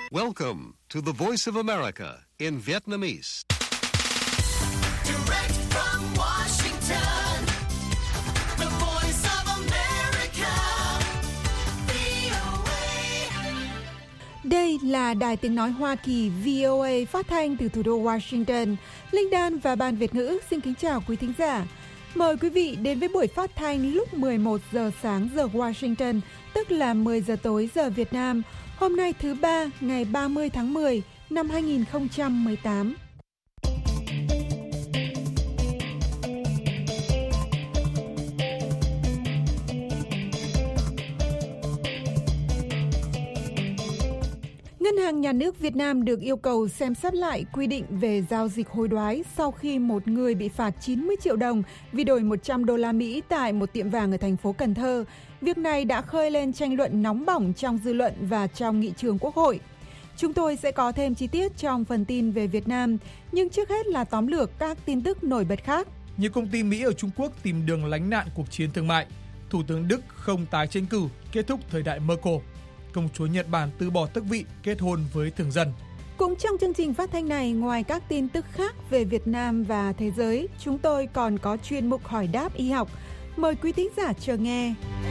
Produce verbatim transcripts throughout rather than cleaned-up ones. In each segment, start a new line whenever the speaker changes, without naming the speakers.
Welcome to the Voice of America in Vietnamese.
Direct from Washington, the Voice of America, vê o a.
Đây là Đài Tiếng Nói Hoa Kỳ vê o a phát thanh từ thủ đô Washington. Linh Đan và Ban Việt ngữ xin kính chào quý thính giả. Mời quý vị đến với buổi phát thanh lúc mười một giờ sáng giờ Washington, tức là mười giờ tối giờ Việt Nam. Hôm nay thứ ba, ngày ba mươi tháng mười năm hai nghìn không trăm mười tám. Ngân hàng Nhà nước Việt Nam được yêu cầu xem xét lại quy định về giao dịch hối đoái sau khi một người bị phạt chín mươi triệu đồng vì đổi một trăm đô la Mỹ tại một tiệm vàng ở thành phố Cần Thơ. Việc này đã khơi lên tranh luận nóng bỏng trong dư luận và trong nghị trường Quốc hội. Chúng tôi sẽ có thêm chi tiết trong phần tin về Việt Nam, nhưng trước hết là tóm lược các tin tức nổi bật khác.
Nhiều công ty Mỹ ở Trung Quốc tìm đường lánh nạn cuộc chiến thương mại. Thủ tướng Đức không tái tranh cử, kết thúc thời đại Merkel. Công chúa Nhật Bản từ bỏ tước vị, kết hôn với thường dân.
Cũng trong chương trình phát thanh này, ngoài các tin tức khác về Việt Nam và thế giới, chúng tôi còn có chuyên mục hỏi đáp y học. Mời quý thính giả chờ nghe.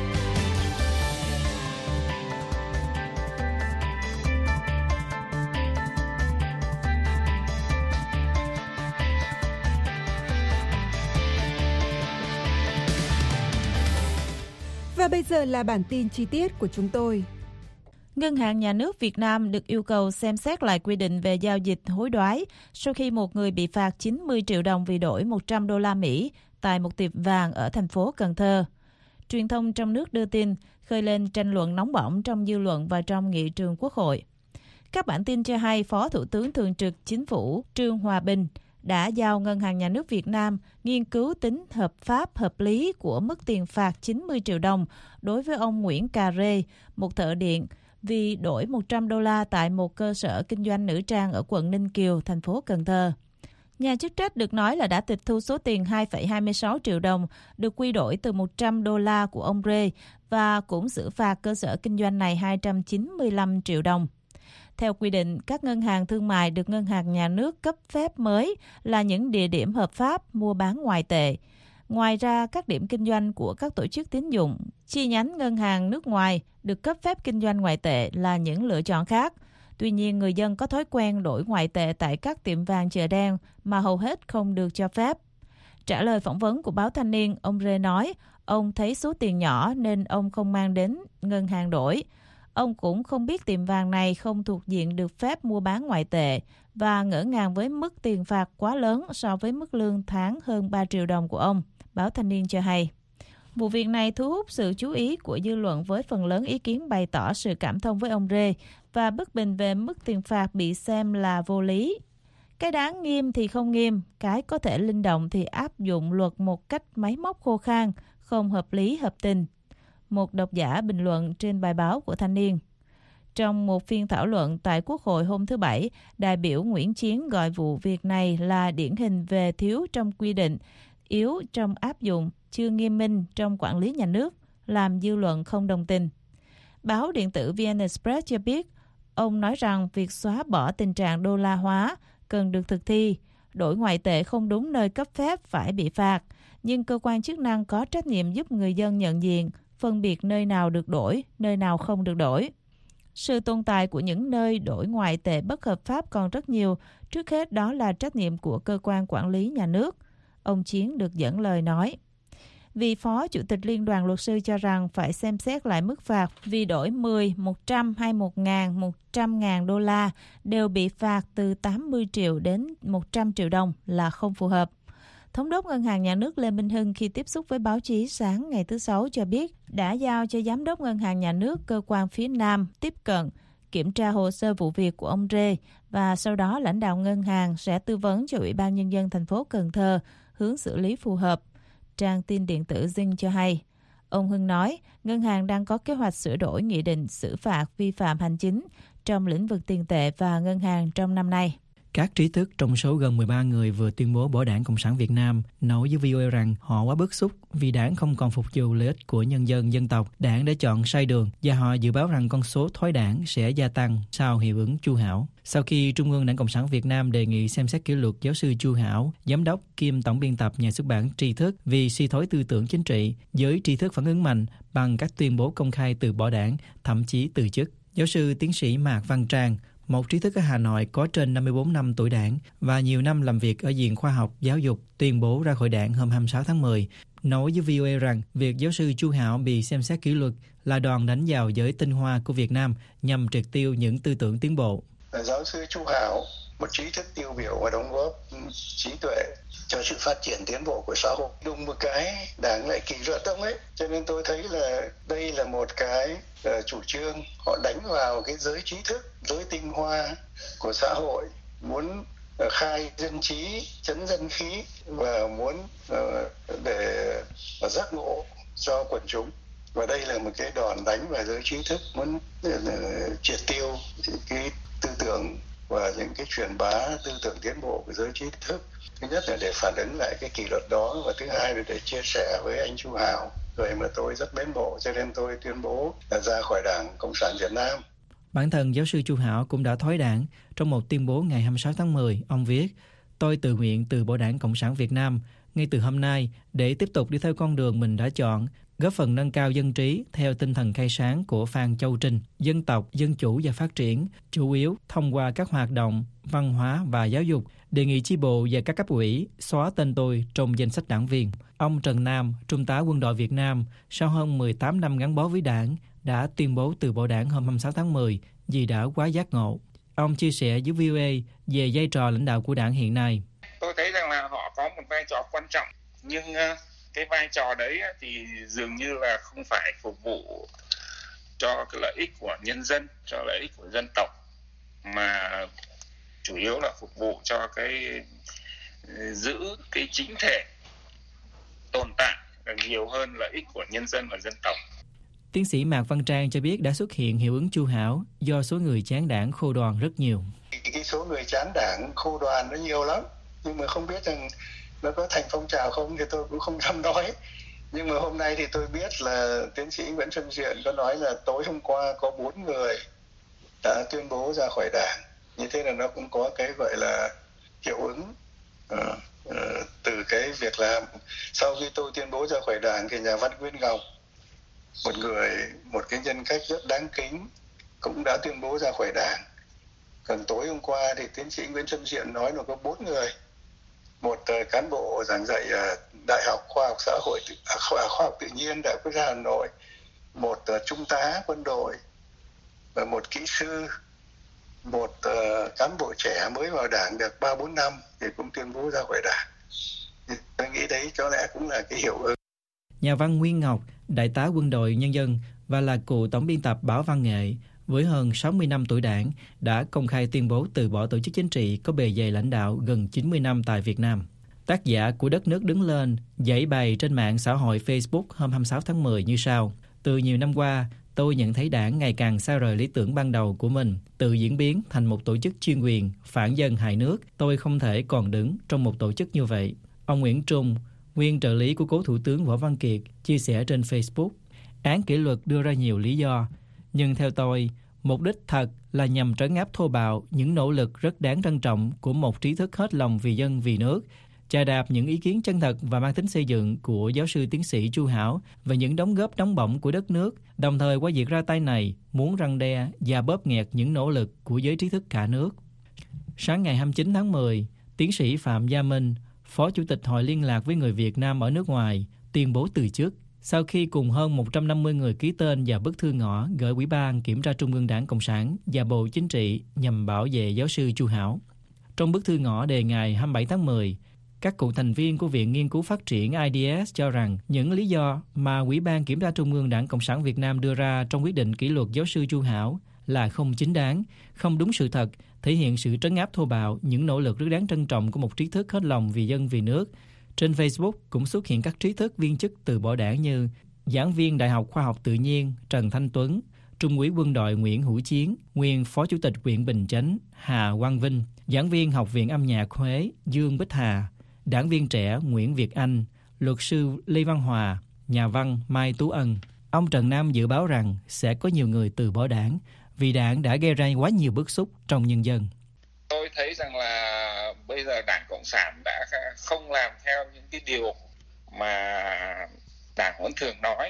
Và bây giờ là bản tin chi tiết của chúng tôi.
Ngân hàng Nhà nước Việt Nam được yêu cầu xem xét lại quy định về giao dịch hối đoái sau khi một người bị phạt chín mươi triệu đồng vì đổi một trăm đô la Mỹ tại một tiệm vàng ở thành phố Cần Thơ. Truyền thông trong nước đưa tin, khơi lên tranh luận nóng bỏng trong dư luận và trong nghị trường Quốc hội. Các bản tin cho hay Phó Thủ tướng Thường trực Chính phủ Trương Hòa Bình đã giao Ngân hàng Nhà nước Việt Nam nghiên cứu tính hợp pháp hợp lý của mức tiền phạt chín mươi triệu đồng đối với ông Nguyễn Cà Rê, một thợ điện, vì đổi một trăm đô la tại một cơ sở kinh doanh nữ trang ở quận Ninh Kiều, thành phố Cần Thơ. Nhà chức trách được nói là đã tịch thu số tiền hai phẩy hai mươi sáu triệu đồng được quy đổi từ một trăm đô la của ông Rê và cũng xử phạt cơ sở kinh doanh này hai trăm chín mươi lăm triệu đồng. Theo quy định, các ngân hàng thương mại được Ngân hàng Nhà nước cấp phép mới là những địa điểm hợp pháp mua bán ngoại tệ. Ngoài ra, các điểm kinh doanh của các tổ chức tín dụng, chi nhánh ngân hàng nước ngoài được cấp phép kinh doanh ngoại tệ là những lựa chọn khác. Tuy nhiên, người dân có thói quen đổi ngoại tệ tại các tiệm vàng chợ đen mà hầu hết không được cho phép. Trả lời phỏng vấn của báo Thanh niên, ông Rê nói ông thấy số tiền nhỏ nên ông không mang đến ngân hàng đổi. Ông cũng không biết tiệm vàng này không thuộc diện được phép mua bán ngoại tệ và ngỡ ngàng với mức tiền phạt quá lớn so với mức lương tháng hơn ba triệu đồng của ông, báo Thanh niên cho hay. Vụ việc này thu hút sự chú ý của dư luận với phần lớn ý kiến bày tỏ sự cảm thông với ông Rê và bất bình về mức tiền phạt bị xem là vô lý. Cái đáng nghiêm thì không nghiêm, cái có thể linh động thì áp dụng luật một cách máy móc khô khan, không hợp lý hợp tình. Một độc giả bình luận trên bài báo của Thanh niên. Trong một phiên thảo luận tại Quốc hội hôm thứ Bảy, đại biểu Nguyễn Chiến gọi vụ việc này là điển hình về thiếu trong quy định, yếu trong áp dụng, chưa nghiêm minh trong quản lý nhà nước, làm dư luận không đồng tình. Báo điện tử vê en Express cho biết, ông nói rằng việc xóa bỏ tình trạng đô la hóa cần được thực thi, đổi ngoại tệ không đúng nơi cấp phép phải bị phạt, nhưng cơ quan chức năng có trách nhiệm giúp người dân nhận diện, phân biệt nơi nào được đổi, nơi nào không được đổi. Sự tồn tại của những nơi đổi ngoại tệ bất hợp pháp còn rất nhiều, trước hết đó là trách nhiệm của cơ quan quản lý nhà nước. Ông Chiến được dẫn lời nói. Vị Phó Chủ tịch Liên đoàn Luật sư cho rằng phải xem xét lại mức phạt vì đổi mười, một trăm hay một ngàn, một trăm ngàn đô la đều bị phạt từ tám mươi triệu đến một trăm triệu đồng là không phù hợp. Thống đốc Ngân hàng Nhà nước Lê Minh Hưng khi tiếp xúc với báo chí sáng ngày thứ Sáu cho biết đã giao cho Giám đốc Ngân hàng Nhà nước cơ quan phía Nam tiếp cận, kiểm tra hồ sơ vụ việc của ông Rê và sau đó lãnh đạo ngân hàng sẽ tư vấn cho Ủy ban Nhân dân thành phố Cần Thơ hướng xử lý phù hợp. Trang tin điện tử Zing cho hay. Ông Hưng nói, ngân hàng đang có kế hoạch sửa đổi nghị định xử phạt vi phạm hành chính trong lĩnh vực tiền tệ và ngân hàng trong năm nay.
Các trí thức trong số gần mười ba người vừa tuyên bố bỏ Đảng Cộng sản Việt Nam nói với vê o a rằng họ quá bức xúc vì đảng không còn phục vụ lợi ích của nhân dân dân tộc. Đảng đã chọn sai đường và họ dự báo rằng con số thoái đảng sẽ gia tăng sau hiệu ứng Chu Hảo. Sau khi Trung ương Đảng Cộng sản Việt Nam đề nghị xem xét kỷ luật giáo sư Chu Hảo, giám đốc kiêm tổng biên tập nhà xuất bản Tri Thức vì suy thoái tư tưởng chính trị, giới tri thức phản ứng mạnh bằng các tuyên bố công khai từ bỏ đảng, thậm chí từ chức. Giáo sư tiến sĩ Mạc Văn Trang, một trí thức ở Hà Nội có trên năm mươi bốn năm tuổi đảng và nhiều năm làm việc ở Viện Khoa học Giáo dục, tuyên bố ra khỏi đảng hôm hai mươi sáu tháng mười, nói với vê o a rằng việc giáo sư Chu Hảo bị xem xét kỷ luật là đòn đánh vào giới tinh hoa của Việt Nam nhằm triệt tiêu những tư tưởng tiến bộ.
Giáo sư Chu Hảo, một trí thức tiêu biểu và đóng góp trí tuệ cho sự phát triển tiến bộ của xã hội. Đúng một cái đảng lại kỷ luật ông ấy, cho nên tôi thấy là đây là một cái uh, chủ trương họ đánh vào cái giới trí thức, giới tinh hoa của xã hội, muốn uh, khai dân trí, chấn dân khí và muốn uh, để uh, giác ngộ cho quần chúng. Và đây là một cái đòn đánh vào giới trí thức, muốn uh, triệt tiêu cái tư tưởng và những cái truyền bá tư tưởng tiến bộ của giới trí thức. Thứ nhất là để phản ứng lại cái kỷ luật đó, và thứ hai là để chia sẻ với anh Chu Hảo, người mà tôi rất mến mộ, cho nên tôi tuyên bố là ra khỏi Đảng Cộng sản Việt Nam.
Bản thân giáo sư Chu Hảo cũng đã thoái đảng. Trong một tuyên bố ngày hai mươi sáu tháng mười, ông viết: "Tôi tự nguyện từ bỏ Đảng Cộng sản Việt Nam ngay từ hôm nay để tiếp tục đi theo con đường mình đã chọn, góp phần nâng cao dân trí theo tinh thần khai sáng của Phan Châu Trinh, dân tộc, dân chủ và phát triển, chủ yếu thông qua các hoạt động văn hóa và giáo dục, đề nghị chi bộ và các cấp ủy xóa tên tôi trong danh sách đảng viên." Ông Trần Nam, Trung tá Quân đội Việt Nam, sau hơn mười tám năm gắn bó với đảng, đã tuyên bố từ bỏ đảng hôm hai mươi sáu tháng mười vì đã quá giác ngộ. Ông chia sẻ với vê o a về vai trò lãnh đạo của đảng hiện nay.
Tôi thấy rằng là họ có một vai trò quan trọng, nhưng cái vai trò đấy thì dường như là không phải phục vụ cho cái lợi ích của nhân dân, cho lợi ích của dân tộc, mà chủ yếu là phục vụ cho cái giữ cái chính thể tồn tại nhiều hơn lợi ích của nhân dân và dân tộc.
Tiến sĩ Mạc Văn Trang cho biết đã xuất hiện hiệu ứng Chu Hảo do số người chán đảng khô đoàn rất nhiều.
Cái số người chán đảng khô đoàn nó nhiều lắm, nhưng mà không biết rằng nó có thành phong trào không thì tôi cũng không dám nói. Nhưng mà hôm nay thì tôi biết là tiến sĩ Nguyễn Xuân Diện có nói là tối hôm qua có bốn người đã tuyên bố ra khỏi đảng. Như thế là nó cũng có cái gọi là hiệu ứng uh, uh, từ cái việc làm. Sau khi tôi tuyên bố ra khỏi đảng thì nhà văn Nguyên Ngọc, một người, một cái nhân cách rất đáng kính, cũng đã tuyên bố ra khỏi đảng. Còn tối hôm qua thì tiến sĩ Nguyễn Xuân Diện nói là có bốn người. Một uh, cán bộ giảng dạy uh, Đại học Khoa học Xã hội, à, Khoa học Tự nhiên Đại học Quốc gia Hà Nội, một uh, trung tá quân đội và một kỹ sư, một uh, cán bộ trẻ mới vào đảng được ba bốn năm thì cũng tuyên bố ra khỏi đảng. Thì tôi nghĩ đấy có lẽ cũng là cái hiệu ứng.
Nhà văn Nguyên Ngọc, đại tá quân đội nhân dân và là cựu tổng biên tập báo Văn nghệ, với hơn sáu mươi năm tuổi đảng, đã công khai tuyên bố từ bỏ tổ chức chính trị có bề dày lãnh đạo gần chín mươi năm tại Việt Nam. Tác giả của Đất nước đứng lên giải bày trên mạng xã hội Facebook hôm hai mươi sáu tháng mười như sau: "Từ nhiều năm qua, tôi nhận thấy đảng ngày càng xa rời lý tưởng ban đầu của mình, tự diễn biến thành một tổ chức chuyên quyền, phản dân hại nước. Tôi không thể còn đứng trong một tổ chức như vậy." Ông Nguyễn Trung, nguyên trợ lý của cố Thủ tướng Võ Văn Kiệt, chia sẻ trên Facebook: "Án kỷ luật đưa ra nhiều lý do, nhưng theo tôi, mục đích thật là nhằm trấn áp thô bạo những nỗ lực rất đáng trân trọng của một trí thức hết lòng vì dân vì nước, chà đạp những ý kiến chân thật và mang tính xây dựng của giáo sư tiến sĩ Chu Hảo và những đóng góp nóng bỏng của đất nước, đồng thời qua việc ra tay này muốn răn đe và bóp nghẹt những nỗ lực của giới trí thức cả nước." Sáng ngày hai mươi chín tháng mười, tiến sĩ Phạm Gia Minh, Phó Chủ tịch Hội Liên lạc với người Việt Nam ở nước ngoài, tuyên bố từ chức sau khi cùng hơn một trăm năm mươi người ký tên vào bức thư ngỏ gửi Ủy ban Kiểm tra Trung ương Đảng Cộng sản và Bộ Chính trị nhằm bảo vệ giáo sư Chu Hảo. Trong bức thư ngỏ đề ngày hai mươi bảy tháng mười, các cựu thành viên của Viện Nghiên cứu Phát triển I D S cho rằng những lý do mà Ủy ban Kiểm tra Trung ương Đảng Cộng sản Việt Nam đưa ra trong quyết định kỷ luật giáo sư Chu Hảo là không chính đáng, không đúng sự thật, thể hiện sự trấn áp thô bạo những nỗ lực rất đáng trân trọng của một trí thức hết lòng vì dân vì nước. Trên Facebook cũng xuất hiện các trí thức viên chức từ bỏ đảng như giảng viên Đại học Khoa học Tự nhiên Trần Thanh Tuấn, Trung úy quân đội Nguyễn Hữu Chiến, nguyên Phó Chủ tịch huyện Bình Chánh Hà Quang Vinh, giảng viên Học viện Âm nhạc Huế Dương Bích Hà, đảng viên trẻ Nguyễn Việt Anh, luật sư Lê Văn Hòa, nhà văn Mai Tú Ân. Ông Trần Nam dự báo rằng sẽ có nhiều người từ bỏ đảng vì đảng đã gây ra quá nhiều bức xúc trong nhân dân.
Tôi thấy rằng là bây giờ Đảng Cộng sản đã không làm theo những cái điều mà Đảng vẫn thường nói,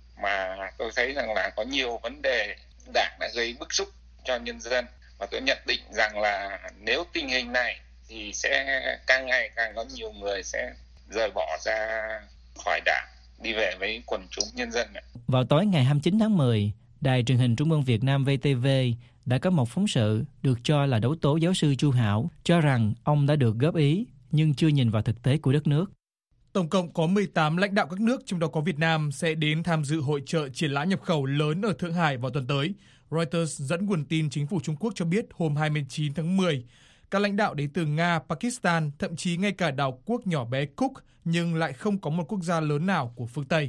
mà tôi thấy rằng là có nhiều vấn đề Đảng đã gây bức xúc cho nhân dân, và tôi nhận định rằng là nếu tình hình này thì sẽ càng ngày càng có nhiều người sẽ rời bỏ ra khỏi Đảng, đi về với quần chúng nhân dân.
Vào tối ngày hai mươi chín tháng mười, Đài truyền hình Trung ương Việt Nam vê tê vê đã có một phóng sự được cho là đấu tố giáo sư Chu Hảo, cho rằng ông đã được góp ý nhưng chưa nhìn vào thực tế của đất nước.
Tổng cộng có mười tám lãnh đạo các nước, trong đó có Việt Nam, sẽ đến tham dự hội chợ triển lãm nhập khẩu lớn ở Thượng Hải vào tuần tới. Reuters dẫn nguồn tin chính phủ Trung Quốc cho biết hôm hai mươi chín tháng mười, các lãnh đạo đến từ Nga, Pakistan, thậm chí ngay cả đảo quốc nhỏ bé Cook, nhưng lại không có một quốc gia lớn nào của phương Tây.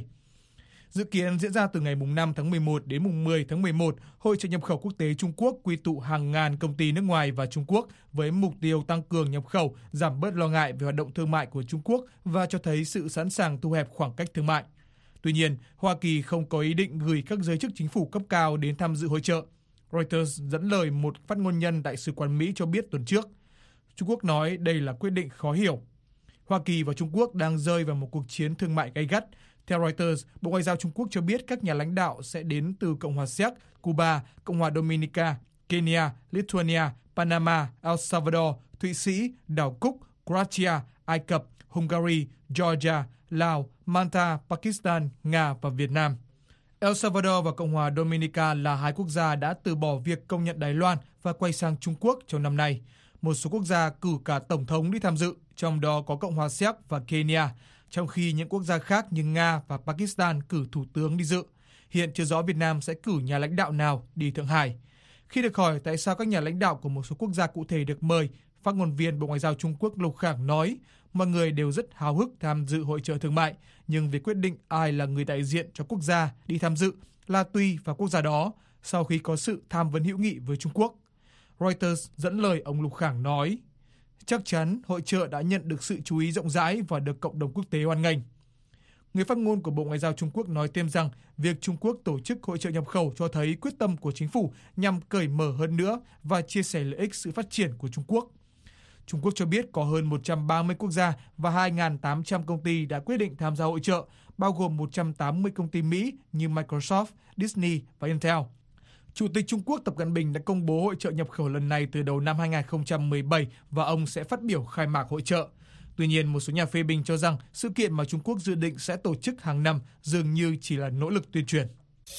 Dự kiến diễn ra từ ngày năm tháng mười một đến mùng mười tháng mười một, Hội chợ nhập khẩu quốc tế Trung Quốc quy tụ hàng ngàn công ty nước ngoài và Trung Quốc với mục tiêu tăng cường nhập khẩu, giảm bớt lo ngại về hoạt động thương mại của Trung Quốc và cho thấy sự sẵn sàng thu hẹp khoảng cách thương mại. Tuy nhiên, Hoa Kỳ không có ý định gửi các giới chức chính phủ cấp cao đến tham dự hội chợ. Reuters dẫn lời một phát ngôn nhân Đại sứ quán Mỹ cho biết tuần trước, Trung Quốc nói đây là quyết định khó hiểu. Hoa Kỳ và Trung Quốc đang rơi vào một cuộc chiến thương mại gay gắt. Theo Reuters, Bộ Ngoại giao Trung Quốc cho biết các nhà lãnh đạo sẽ đến từ Cộng hòa Séc, Cuba, Cộng hòa Dominica, Kenya, Lithuania, Panama, El Salvador, Thụy Sĩ, đảo Cook, Croatia, Ai Cập, Hungary, Georgia, Lào, Malta, Pakistan, Nga và Việt Nam. El Salvador và Cộng hòa Dominica là hai quốc gia đã từ bỏ việc công nhận Đài Loan và quay sang Trung Quốc trong năm nay. Một số quốc gia cử cả tổng thống đi tham dự, trong đó có Cộng hòa Séc và Kenya, trong khi những quốc gia khác như Nga và Pakistan cử thủ tướng đi dự. Hiện chưa rõ Việt Nam sẽ cử nhà lãnh đạo nào đi Thượng Hải. Khi được hỏi tại sao các nhà lãnh đạo của một số quốc gia cụ thể được mời, phát ngôn viên Bộ Ngoại giao Trung Quốc Lục Khảng nói, mọi người đều rất háo hức tham dự hội chợ thương mại, nhưng việc quyết định ai là người đại diện cho quốc gia đi tham dự là tùy vào quốc gia đó, sau khi có sự tham vấn hữu nghị với Trung Quốc. Reuters dẫn lời ông Lục Khảng nói, chắc chắn hội chợ đã nhận được sự chú ý rộng rãi và được cộng đồng quốc tế hoan nghênh. Người phát ngôn của Bộ Ngoại giao Trung Quốc nói thêm rằng việc Trung Quốc tổ chức hội chợ nhập khẩu cho thấy quyết tâm của chính phủ nhằm cởi mở hơn nữa và chia sẻ lợi ích sự phát triển của Trung Quốc. Trung Quốc cho biết có hơn một trăm ba mươi quốc gia và hai nghìn tám trăm công ty đã quyết định tham gia hội chợ, bao gồm một trăm tám mươi công ty Mỹ như Microsoft, Disney và Intel. Chủ tịch Trung Quốc Tập Cận Bình đã công bố hội chợ nhập khẩu lần này từ đầu năm hai nghìn không trăm mười bảy và ông sẽ phát biểu khai mạc hội chợ. Tuy nhiên, một số nhà phê bình cho rằng sự kiện mà Trung Quốc dự định sẽ tổ chức hàng năm dường như chỉ là nỗ lực tuyên truyền.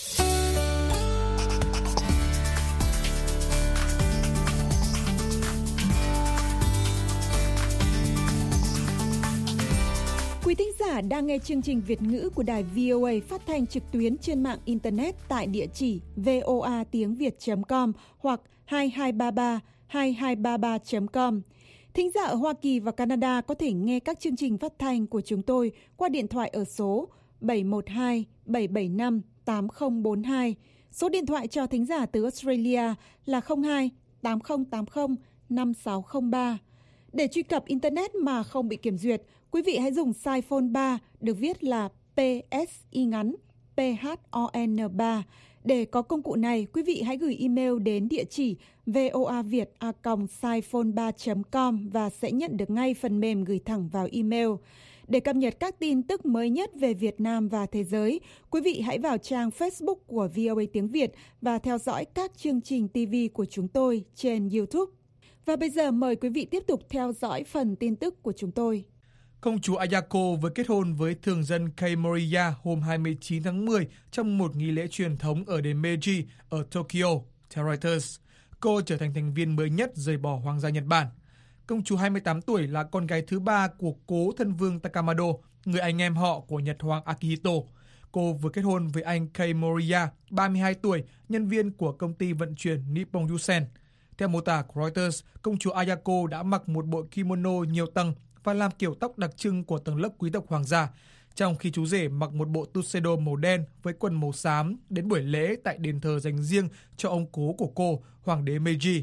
Quý thính giả đang nghe chương trình Việt ngữ của đài vê o a phát thanh trực tuyến trên mạng Internet tại địa chỉ voa tiếng việt chấm com hoặc hai hai ba ba hai hai ba ba chấm com. Thính giả ở Hoa Kỳ và Canada có thể nghe các chương trình phát thanh của chúng tôi qua điện thoại ở số bảy một hai bảy bảy năm tám không bốn hai. Số điện thoại cho thính giả từ Australia là không hai tám không tám không năm sáu không ba. Để truy cập Internet mà không bị kiểm duyệt, quý vị hãy dùng size phone ba được viết là pê ét y ngắn pê hát o en ba. Để có công cụ này, quý vị hãy gửi email đến địa chỉ voaviet a còng siphone ba chấm com và sẽ nhận được ngay phần mềm gửi thẳng vào email. Để cập nhật các tin tức mới nhất về Việt Nam và thế giới, quý vị hãy vào trang Facebook của vê o a tiếng Việt và theo dõi các chương trình ti vi của chúng tôi trên YouTube. Và bây giờ mời quý vị tiếp tục theo dõi phần tin tức của chúng tôi.
Công chúa Ayako vừa kết hôn với thường dân Kei Moriya hôm hai mươi chín tháng mười trong một nghi lễ truyền thống ở đền Meiji ở Tokyo, theo Reuters. Cô trở thành thành viên mới nhất rời bỏ Hoàng gia Nhật Bản. Công chúa hai mươi tám tuổi là con gái thứ ba của cố thân vương Takamado, người anh em họ của Nhật hoàng Akihito. Cô vừa kết hôn với anh Kei Moriya, ba mươi hai tuổi, nhân viên của công ty vận chuyển Nippon Yusen. Theo mô tả của Reuters, công chúa Ayako đã mặc một bộ kimono nhiều tầng và làm kiểu tóc đặc trưng của tầng lớp quý tộc hoàng gia. trong khi chú rể mặc một bộ tuxedo màu đen với quần màu xám đến buổi lễ tại đền thờ dành riêng cho ông cố của cô, Hoàng đế Meiji.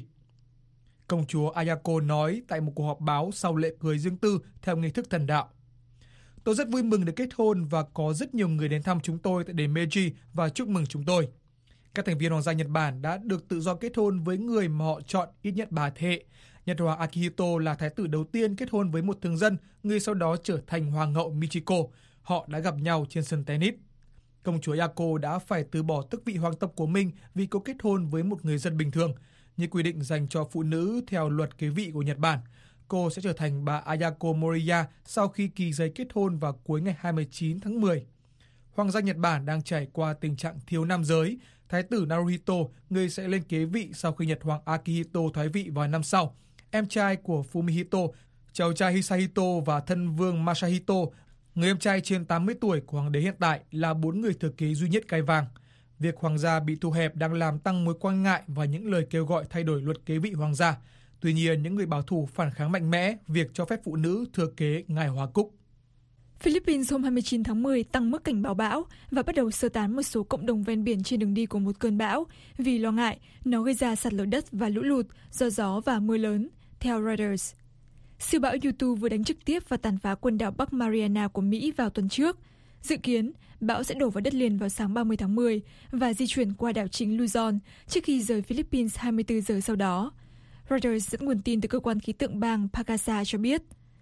Công chúa Ayako nói tại một cuộc họp báo sau lễ cưới riêng tư theo nghi thức thần đạo. Tôi rất vui mừng được kết hôn và có rất nhiều người đến thăm chúng tôi tại đền Meiji và chúc mừng chúng tôi. Các thành viên Hoàng gia Nhật Bản đã được tự do kết hôn với người mà họ chọn ít nhất ba thế hệ. Nhật hoàng Akihito là thái tử đầu tiên kết hôn với một thường dân, người sau đó trở thành hoàng hậu Michiko. Họ đã gặp nhau trên sân tennis. Công chúa Ayako đã phải từ bỏ tước vị hoàng tộc của mình vì cô kết hôn với một người dân bình thường, như quy định dành cho phụ nữ theo luật kế vị của Nhật Bản. Cô sẽ trở thành bà Ayako Moriya sau khi ký giấy kết hôn vào cuối ngày hai mươi chín tháng mười. Hoàng gia Nhật Bản đang trải qua tình trạng thiếu nam giới. Thái tử Naruhito, người sẽ lên kế vị sau khi Nhật hoàng Akihito thoái vị vào năm sau. Em trai của Fumihito, cháu trai Hisahito và thân vương Masahito, người em trai trên tám mươi tuổi của hoàng đế hiện tại, là bốn người thừa kế duy nhất cai vàng. Việc hoàng gia bị thu hẹp đang làm tăng mối quan ngại và những lời kêu gọi thay đổi luật kế vị hoàng gia. Tuy nhiên, những người bảo thủ phản kháng mạnh mẽ việc cho phép phụ nữ thừa kế ngài Hoa Cúc.
Philippines hôm hai mươi chín tháng mười tăng mức cảnh báo bão và bắt đầu sơ tán một số cộng đồng ven biển trên đường đi của một cơn bão vì lo ngại nó gây ra sạt lở đất và lũ lụt do gió và mưa lớn, theo Reuters. Siêu bão Yutu vừa đánh trực tiếp và tàn phá quần đảo Bắc Mariana của Mỹ vào tuần trước. Dự kiến, bão sẽ đổ vào đất liền vào sáng ba mươi tháng mười và di chuyển qua đảo chính Luzon trước khi rời Philippines hai mươi tư giờ sau đó. Reuters dẫn nguồn tin từ cơ quan khí tượng bang Pagasa cho biết.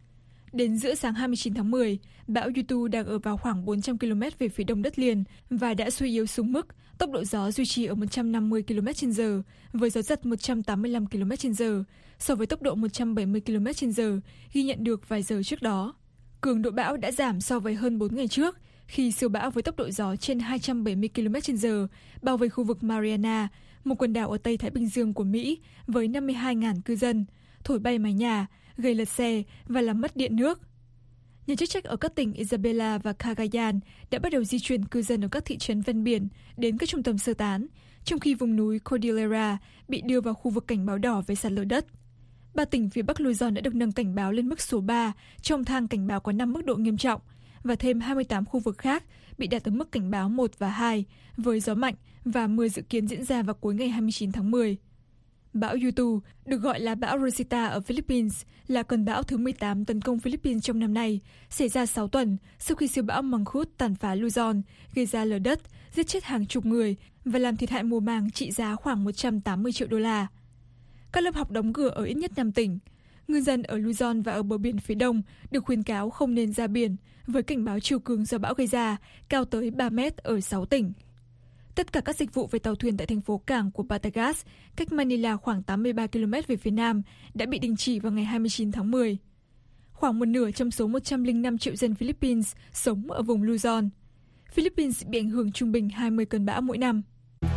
Đến giữa sáng hai mươi chín tháng mười, bão Yutu đang ở vào khoảng bốn trăm ki lô mét về phía đông đất liền và đã suy yếu xuống mức tốc độ gió duy trì ở một trăm năm mươi ki lô mét trên giờ với gió giật một trăm tám mươi lăm ki lô mét trên giờ so với tốc độ một trăm bảy mươi ki lô mét trên giờ ghi nhận được vài giờ trước đó. Cường độ bão đã giảm so với hơn bốn ngày trước khi siêu bão với tốc độ gió trên hai trăm bảy mươi ki lô mét trên giờ bao vây khu vực Mariana, một quần đảo ở Tây Thái Bình Dương của Mỹ với năm mươi hai nghìn cư dân, thổi bay mái nhà, gây lật xe và làm mất điện nước. Nhà chức trách ở các tỉnh Isabela và Cagayan đã bắt đầu di chuyển cư dân ở các thị trấn ven biển đến các trung tâm sơ tán, trong khi vùng núi Cordillera bị đưa vào khu vực cảnh báo đỏ về sạt lở đất. Ba tỉnh phía Bắc Luzon đã được nâng cảnh báo lên mức số ba trong thang cảnh báo có năm mức độ nghiêm trọng, và thêm hai mươi tám khu vực khác bị đạt tới mức cảnh báo một và hai với gió mạnh và mưa dự kiến diễn ra vào cuối ngày hai mươi chín tháng mười. Bão Yutu, được gọi là bão Rosita ở Philippines, là cơn bão thứ mười tám tấn công Philippines trong năm nay, xảy ra sáu tuần sau khi siêu bão Mangkhut tàn phá Luzon, gây ra lở đất, giết chết hàng chục người và làm thiệt hại mùa màng trị giá khoảng một trăm tám mươi triệu đô la. Các lớp học đóng cửa ở ít nhất năm tỉnh. Ngư dân ở Luzon và ở bờ biển phía đông được khuyến cáo không nên ra biển với cảnh báo chiều cường do bão gây ra cao tới ba mét ở sáu tỉnh. Tất cả các dịch vụ về tàu thuyền tại thành phố cảng của Batangas, cách Manila khoảng tám mươi ba ki lô mét về phía nam, đã bị đình chỉ vào ngày hai mươi chín tháng mười. Khoảng một nửa trong số một trăm lẻ năm triệu dân Philippines sống ở vùng Luzon. Philippines bị ảnh hưởng trung bình hai mươi cơn bão mỗi năm.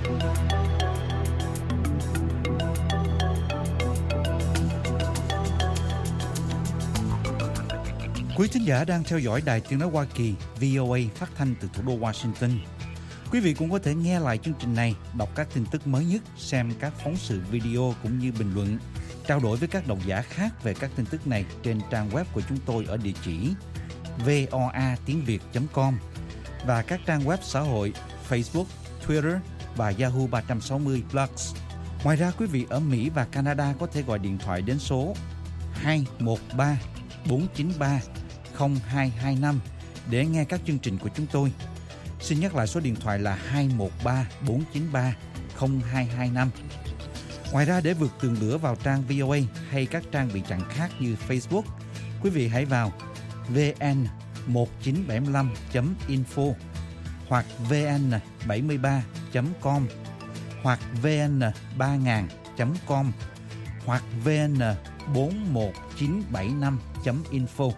Quý thính giả đang theo dõi Đài Tiếng nói Hoa Kỳ vê o a phát thanh từ thủ đô Washington. Quý vị cũng có thể nghe lại chương trình này, đọc các tin tức mới nhất, xem các phóng sự video cũng như bình luận, trao đổi với các độc giả khác về các tin tức này trên trang web của chúng tôi ở địa chỉ voa tiếng việt chấm com và các trang web xã hội Facebook, Twitter và Yahoo ba sáu không Plus. Ngoài ra, quý vị ở Mỹ và Canada có thể gọi điện thoại đến số hai một ba bốn chín ba không hai hai năm để nghe các chương trình của chúng tôi. Xin nhắc lại số điện thoại là hai một ba bốn chín ba không hai hai năm. Ngoài ra, để vượt tường lửa vào trang vê o a hay các trang bị chặn khác như Facebook, quý vị hãy vào vê en một chín bảy năm chấm info hoặc vê en bảy ba chấm com hoặc vê en ba nghìn chấm com hoặc vê en bốn một chín bảy năm chấm info.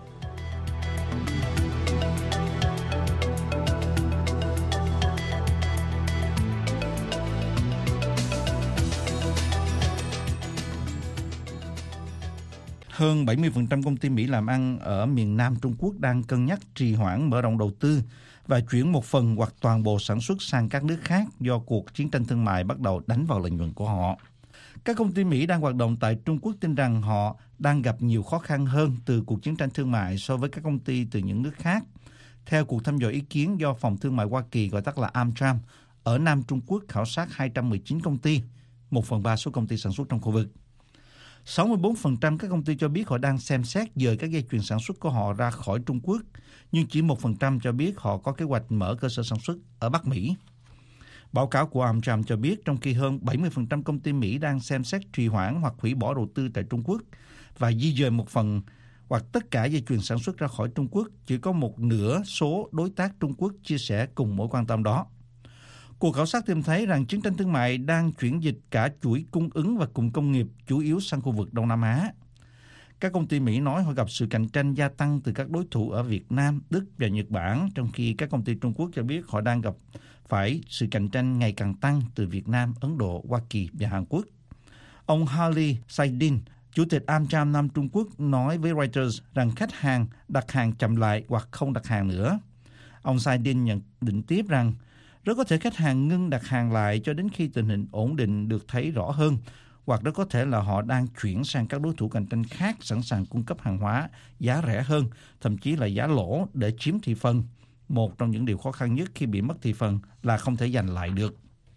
Hơn bảy mươi phần trăm công ty Mỹ làm ăn ở miền Nam Trung Quốc đang cân nhắc trì hoãn mở rộng đầu tư và chuyển một phần hoặc toàn bộ sản xuất sang các nước khác do cuộc chiến tranh thương mại bắt đầu đánh vào lợi nhuận của họ. Các công ty Mỹ đang hoạt động tại Trung Quốc tin rằng họ đang gặp nhiều khó khăn hơn từ cuộc chiến tranh thương mại so với các công ty từ những nước khác. Theo cuộc thăm dò ý kiến do Phòng Thương mại Hoa Kỳ gọi tắt là AmCham, ở Nam Trung Quốc khảo sát hai trăm mười chín công ty, một phần ba số công ty sản xuất trong khu vực. sáu mươi bốn phần trăm các công ty cho biết họ đang xem xét dời các dây chuyền sản xuất của họ ra khỏi Trung Quốc, nhưng chỉ một phần trăm cho biết họ có kế hoạch mở cơ sở sản xuất ở Bắc Mỹ. Báo cáo của AmCham cho biết trong khi hơn bảy mươi phần trăm công ty Mỹ đang xem xét trì hoãn hoặc hủy bỏ đầu tư tại Trung Quốc và di dời một phần hoặc tất cả dây chuyền sản xuất ra khỏi Trung Quốc, chỉ có một nửa số đối tác Trung Quốc chia sẻ cùng mối quan tâm đó. Cuộc khảo sát tìm thấy rằng chiến tranh thương mại đang chuyển dịch cả chuỗi cung ứng và cụm công nghiệp chủ yếu sang khu vực Đông Nam Á. Các công ty Mỹ nói họ gặp sự cạnh tranh gia tăng từ các đối thủ ở Việt Nam, Đức và Nhật Bản, trong khi các công ty Trung Quốc cho biết họ đang gặp phải sự cạnh tranh ngày càng tăng từ Việt Nam, Ấn Độ, Hoa Kỳ và Hàn Quốc. Ông Harley Saidin, Chủ tịch AmCham Nam Trung Quốc nói với Reuters rằng khách hàng đặt hàng chậm lại hoặc không đặt hàng nữa. Ông Saidin nhận định tiếp rằng rất có thể khách hàng ngưng đặt hàng lại cho đến khi tình hình ổn định được thấy rõ hơn, hoặc rất có thể là họ đang chuyển sang các đối thủ cạnh tranh khác sẵn sàng cung cấp hàng hóa giá rẻ hơn, thậm chí là giá lỗ để chiếm thị phần. Một trong những điều khó khăn nhất khi bị mất thị phần là không thể giành lại được.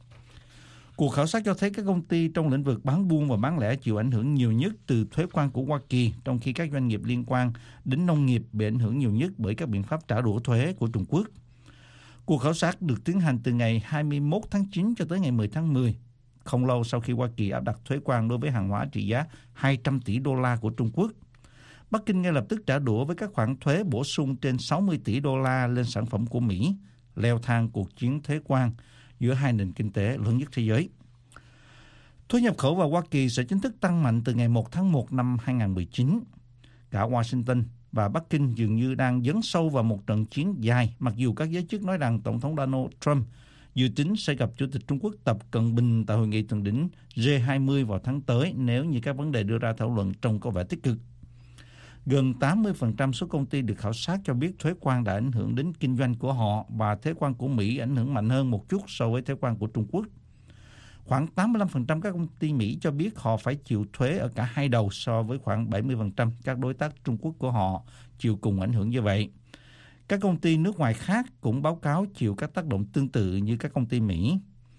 Cuộc khảo sát cho thấy các công ty trong lĩnh vực bán buôn và bán lẻ chịu ảnh hưởng nhiều nhất từ thuế quan của Hoa Kỳ, trong khi các doanh nghiệp liên quan đến nông nghiệp bị ảnh hưởng nhiều nhất bởi các biện pháp trả đũa thuế của Trung Quốc. Cuộc khảo sát được tiến hành từ ngày hai mươi mốt tháng chín cho tới ngày mười tháng mười, không lâu sau khi Hoa Kỳ áp đặt thuế quan đối với hàng hóa trị giá hai trăm tỷ đô la của Trung Quốc. Bắc Kinh ngay lập tức trả đũa với các khoản thuế bổ sung trên sáu mươi tỷ đô la lên sản phẩm của Mỹ, leo thang cuộc chiến thuế quan giữa hai nền kinh tế lớn nhất thế giới. Thuế nhập khẩu vào Hoa Kỳ sẽ chính thức tăng mạnh từ ngày một tháng một năm hai không một chín. Cả Washington và Bắc Kinh dường như đang dấn sâu vào một trận chiến dài, mặc dù các giới chức nói rằng Tổng thống Donald Trump dự tính sẽ gặp Chủ tịch Trung Quốc Tập Cận Bình tại hội nghị thượng đỉnh G hai mươi vào tháng tới nếu như các vấn đề đưa ra thảo luận trông có vẻ tích cực. Gần tám mươi phần trăm số công ty được khảo sát cho biết thuế quan đã ảnh hưởng đến kinh doanh của họ và thuế quan của Mỹ ảnh hưởng mạnh hơn một chút so với thuế quan của Trung Quốc. Khoảng tám mươi lăm phần trăm các công ty Mỹ cho biết họ phải chịu thuế ở cả hai đầu so với khoảng bảy mươi phần trăm các đối tác Trung Quốc của họ chịu cùng ảnh hưởng như vậy. Các công ty nước ngoài khác cũng báo cáo chịu các tác động tương tự như các công ty Mỹ.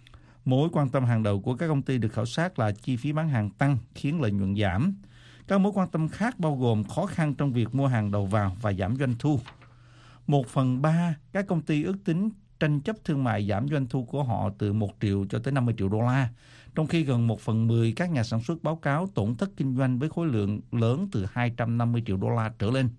Mối quan tâm hàng đầu của các công ty được khảo sát là chi phí bán hàng tăng khiến lợi nhuận giảm. Các mối quan tâm khác bao gồm khó khăn trong việc mua hàng đầu vào và giảm doanh thu. Một phần ba các công ty ước tính tranh chấp thương mại giảm doanh thu của họ từ một triệu cho tới năm mươi triệu đô la, trong khi gần một phần mười các nhà sản xuất báo cáo tổn thất kinh doanh với khối lượng lớn từ hai trăm năm mươi triệu đô la trở lên.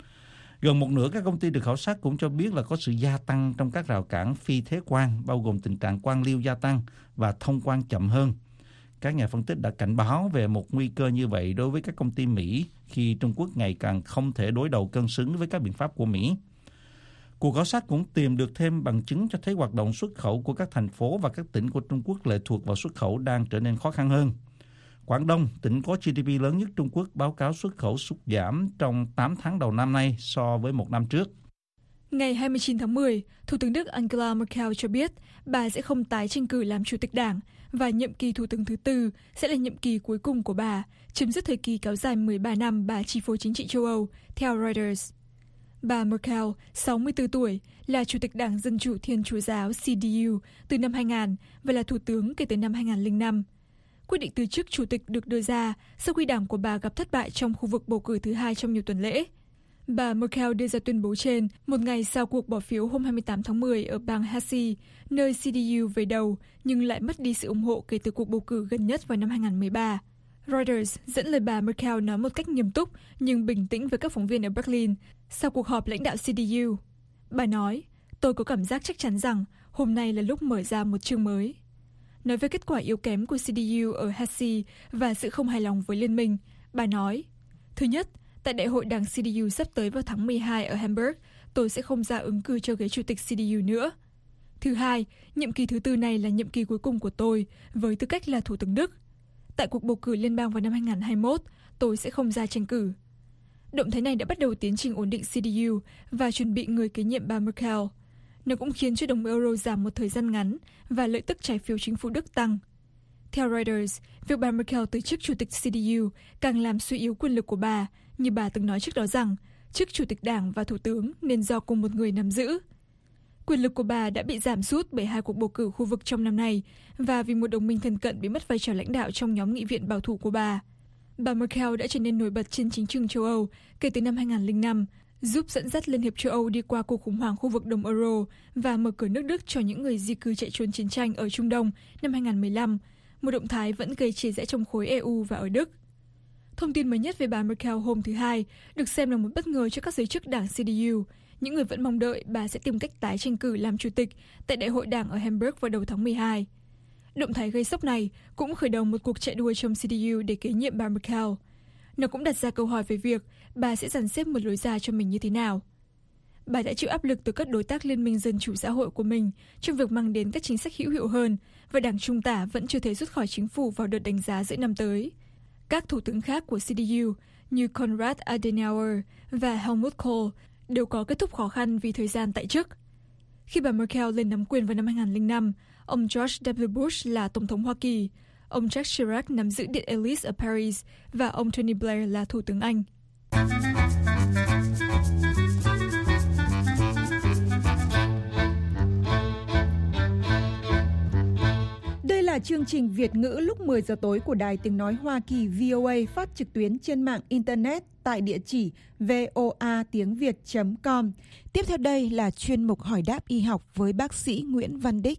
Gần một nửa các công ty được khảo sát cũng cho biết là có sự gia tăng trong các rào cản phi thuế quan, bao gồm tình trạng quan liêu gia tăng và thông quan chậm hơn. Các nhà phân tích đã cảnh báo về một nguy cơ như vậy đối với các công ty Mỹ khi Trung Quốc ngày càng không thể đối đầu cân xứng với các biện pháp của Mỹ. Cuộc khảo sát cũng tìm được thêm bằng chứng cho thấy hoạt động xuất khẩu của các thành phố và các tỉnh của Trung Quốc lệ thuộc vào xuất khẩu đang trở nên khó khăn hơn. Quảng Đông, tỉnh có giê đê pê lớn nhất Trung Quốc, báo cáo xuất khẩu sụt giảm trong tám tháng đầu năm nay so với một năm trước.
Ngày hai mươi chín tháng mười, Thủ tướng Đức Angela Merkel cho biết bà sẽ không tái tranh cử làm chủ tịch đảng và nhiệm kỳ thủ tướng thứ tư sẽ là nhiệm kỳ cuối cùng của bà, chấm dứt thời kỳ kéo dài mười ba năm bà chi phối chính trị châu Âu, theo Reuters. Bà Merkel, sáu mươi tư tuổi, là chủ tịch Đảng Dân chủ Thiên Chúa giáo xê đê u từ năm hai nghìn và là thủ tướng kể từ năm hai nghìn lẻ năm. Quyết định từ chức chủ tịch được đưa ra sau khi đảng của bà gặp thất bại trong khu vực bầu cử thứ hai trong nhiều tuần lễ. Bà Merkel đưa ra tuyên bố trên một ngày sau cuộc bỏ phiếu hôm hai mươi tám tháng mười ở bang Hesse, nơi xê đê u về đầu nhưng lại mất đi sự ủng hộ kể từ cuộc bầu cử gần nhất vào năm hai nghìn mười ba. Reuters dẫn lời bà Merkel nói một cách nghiêm túc nhưng bình tĩnh với các phóng viên ở Berlin sau cuộc họp lãnh đạo xê đê u. Bà nói, tôi có cảm giác chắc chắn rằng hôm nay là lúc mở ra một chương mới. Nói về kết quả yếu kém của xê đê u ở Hesse và sự không hài lòng với liên minh, bà nói, thứ nhất, tại đại hội đảng xê đê u sắp tới vào tháng mười hai ở Hamburg, tôi sẽ không ra ứng cử cho ghế chủ tịch xê đê u nữa. Thứ hai, nhiệm kỳ thứ tư này là nhiệm kỳ cuối cùng của tôi với tư cách là Thủ tướng Đức. Tại cuộc bầu cử liên bang vào năm hai nghìn hai mươi mốt, tôi sẽ không ra tranh cử. Động thái này đã bắt đầu tiến trình ổn định xê đê u và chuẩn bị người kế nhiệm bà Merkel. Nó cũng khiến cho đồng euro giảm một thời gian ngắn và lợi tức trái phiếu chính phủ Đức tăng. Theo Reuters, việc bà Merkel từ chức chủ tịch xê đê u càng làm suy yếu quyền lực của bà, như bà từng nói trước đó rằng chức chủ tịch đảng và thủ tướng nên do cùng một người nắm giữ. Quyền lực của bà đã bị giảm sút bởi hai cuộc bầu cử khu vực trong năm nay và vì một đồng minh thân cận bị mất vai trò lãnh đạo trong nhóm nghị viện bảo thủ của bà. Bà Merkel đã trở nên nổi bật trên chính trường châu Âu kể từ năm hai nghìn lẻ năm, giúp dẫn dắt Liên hiệp châu Âu đi qua cuộc khủng hoảng khu vực Đông Euro và mở cửa nước Đức cho những người di cư chạy trốn chiến tranh ở Trung Đông năm hai nghìn mười lăm, một động thái vẫn gây chia rẽ trong khối e u và ở Đức. Thông tin mới nhất về bà Merkel hôm thứ Hai được xem là một bất ngờ cho các giới chức đảng xê đê u, những người vẫn mong đợi bà sẽ tìm cách tái tranh cử làm chủ tịch tại đại hội đảng ở Hamburg vào đầu tháng mười hai. Động thái gây sốc này cũng khởi đầu một cuộc chạy đua trong xê đê u để kế nhiệm bà Merkel. Nó cũng đặt ra câu hỏi về việc bà sẽ dàn xếp một lối ra cho mình như thế nào. Bà đã chịu áp lực từ các đối tác Liên minh Dân chủ xã hội của mình trong việc mang đến các chính sách hữu hiệu hơn, và đảng Trung tả vẫn chưa thể rút khỏi chính phủ vào đợt đánh giá giữa năm tới. Các thủ tướng khác của xê đê u như Konrad Adenauer và Helmut Kohl đều có kết thúc khó khăn vì thời gian tại chức. Khi bà Merkel lên nắm quyền vào năm hai nghìn lẻ năm, ông George W. Bush là Tổng thống Hoa Kỳ, ông Jacques Chirac nắm giữ Điện Élysée ở Paris và ông Tony Blair là Thủ tướng Anh.
Đây là chương trình Việt ngữ lúc mười giờ tối của Đài Tiếng Nói Hoa Kỳ vê o a, phát trực tuyến trên mạng Internet tại địa chỉ voa tiếng việt chấm com. Tiếp theo đây là chuyên mục hỏi đáp y học với bác sĩ Nguyễn Văn Đích.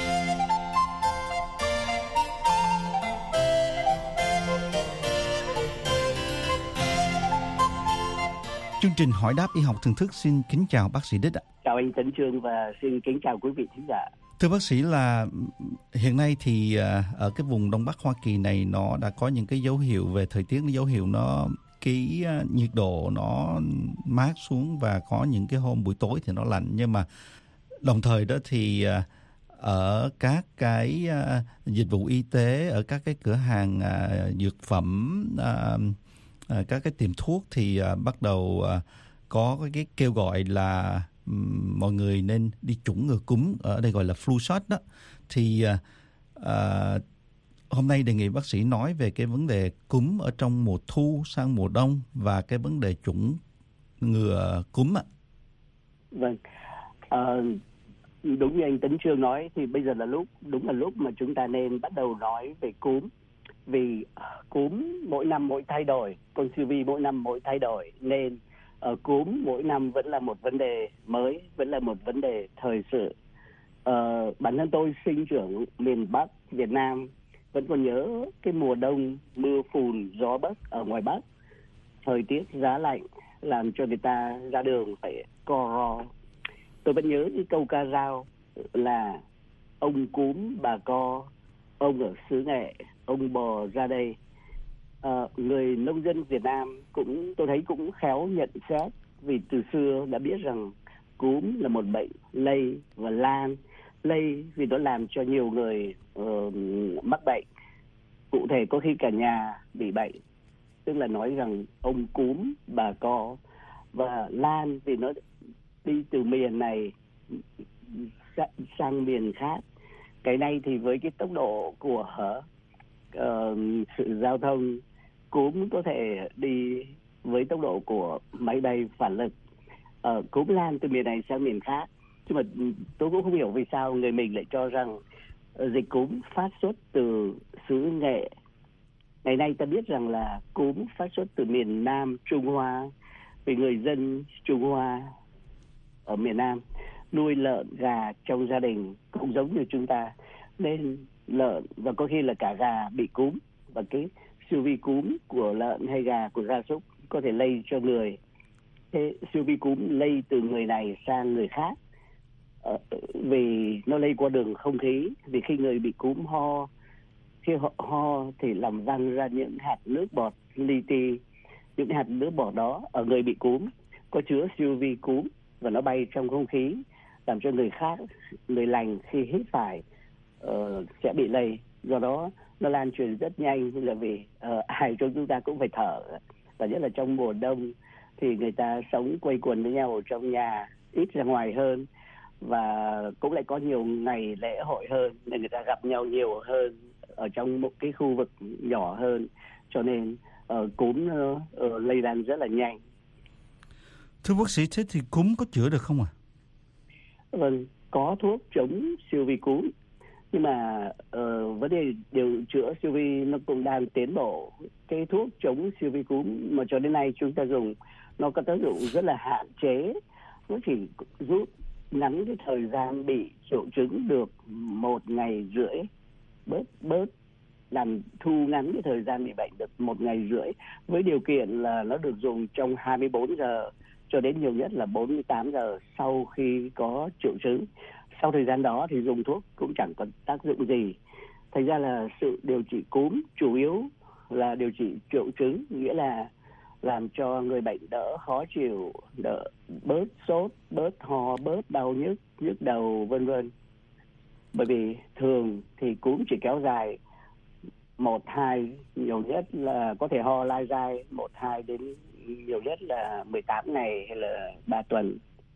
Chương trình hỏi đáp y học thường thức xin kính chào bác sĩ Đích ạ.
Chào anh Tấn Chương và xin kính chào quý vị thính giả.
Thưa bác sĩ, là hiện nay thì ở cái vùng Đông Bắc Hoa Kỳ này nó đã có những cái dấu hiệu về thời tiết, dấu hiệu nó cái nhiệt độ nó mát xuống và có những cái hôm buổi tối thì nó lạnh, nhưng mà đồng thời đó thì ở các cái dịch vụ y tế, ở các cái cửa hàng dược phẩm, các cái tiệm thuốc thì bắt đầu có cái kêu gọi là mọi người nên đi chủng ngừa cúm, ở đây gọi là flu shot đó. Thì à, hôm nay đề nghị bác sĩ nói về cái vấn đề cúm ở trong mùa thu sang mùa đông và cái vấn đề chủng ngừa cúm ạ.
Vâng, à, đúng như anh Tấn Chương nói thì bây giờ là lúc đúng là lúc mà chúng ta nên bắt đầu nói về cúm, vì cúm mỗi năm mỗi thay đổi, con siêu vi mỗi năm mỗi thay đổi, nên Ở cúm mỗi năm vẫn là một vấn đề mới, vẫn là một vấn đề thời sự. Ờ, bản thân tôi sinh trưởng miền Bắc Việt Nam, vẫn còn nhớ cái mùa đông mưa phùn gió bấc ở ngoài Bắc, thời tiết giá lạnh làm cho người ta ra đường phải co ro. Tôi vẫn nhớ cái câu ca dao là ông cúm bà co, ông ở xứ Nghệ, ông bò ra đây. À, người nông dân Việt Nam cũng tôi thấy cũng khéo nhận xét, vì từ xưa đã biết rằng cúm là một bệnh lây và lan. Lây vì nó làm cho nhiều người uh, mắc bệnh, cụ thể có khi cả nhà bị bệnh, tức là nói rằng ông cúm bà co. Và lan vì nó đi từ miền này sang miền khác. Cái này thì với cái tốc độ của uh, sự giao thông, cúm có thể đi với tốc độ của máy bay phản lực. Uh, cúm lan từ miền này sang miền khác. Nhưng mà tôi cũng không hiểu vì sao người mình lại cho rằng dịch cúm phát xuất từ xứ Nghệ. Ngày nay ta biết rằng là cúm phát xuất từ miền Nam Trung Hoa, vì người dân Trung Hoa ở miền Nam nuôi lợn gà trong gia đình cũng giống như chúng ta, nên lợn và có khi là cả gà bị cúm, và cái siêu vi cúm của lợn hay gà của gia súc có thể lây cho người. Thế siêu vi cúm lây từ người này sang người khác, ờ, vì nó lây qua đường không khí. Vì khi người bị cúm ho, khi họ ho thì làm văng ra những hạt nước bọt li ti. Những hạt nước bọt đó ở người bị cúm có chứa siêu vi cúm và nó bay trong không khí, làm cho người khác, người lành khi hít phải uh, sẽ bị lây. Do đó nó lan truyền rất nhanh, là vì uh, ai trong chúng ta cũng phải thở, và nhất là trong mùa đông thì người ta sống quây quần với nhau ở trong nhà, ít ra ngoài hơn, và cũng lại có nhiều ngày lễ hội hơn, nên người ta gặp nhau nhiều hơn ở trong một cái khu vực nhỏ hơn, cho nên uh, cúm nó uh, lây lan rất là nhanh.
Thưa bác sĩ, thế thì cúm có chữa được không ạ? À?
Vâng, có thuốc chống siêu vi cúm, nhưng mà uh, vấn đề điều chữa siêu vi nó cũng đang tiến bộ. Cái thuốc chống siêu vi cúm mà cho đến nay chúng ta dùng nó có tác dụng rất là hạn chế, nó chỉ rút ngắn cái thời gian bị triệu chứng được một ngày rưỡi, bớt bớt làm thu ngắn cái thời gian bị bệnh được một ngày rưỡi, với điều kiện là nó được dùng trong hai mươi bốn giờ cho đến nhiều nhất là bốn mươi tám giờ sau khi có triệu chứng. Sau thời gian đó thì dùng thuốc cũng chẳng có tác dụng gì. Thành ra là sự điều trị cúm chủ yếu là điều trị triệu chứng, nghĩa là làm cho người bệnh đỡ khó chịu, đỡ bớt sốt, bớt ho, bớt đau nhức, nhức đầu vân vân. Bởi vì thường thì cúm chỉ kéo dài một hai, nhiều nhất là có thể ho lai dai một hai đến nhiều nhất là mười tám ngày hay là ba tuần.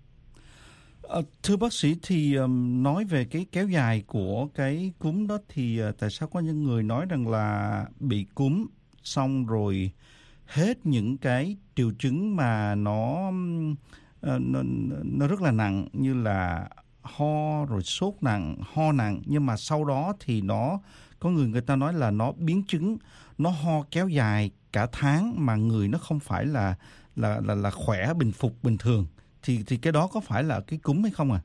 À, thưa bác sĩ, thì um, nói về cái kéo dài của cái cúm đó thì uh, tại sao có những người nói rằng là bị cúm xong rồi hết những cái triệu chứng mà nó, uh, nó nó rất là nặng, như là ho rồi sốt nặng, ho nặng, nhưng mà sau đó thì nó có người người ta nói là nó biến chứng, nó ho kéo dài cả tháng mà người nó không phải là là là là khỏe bình phục bình thường, thì thì cái đó có phải là cái cúm hay không à?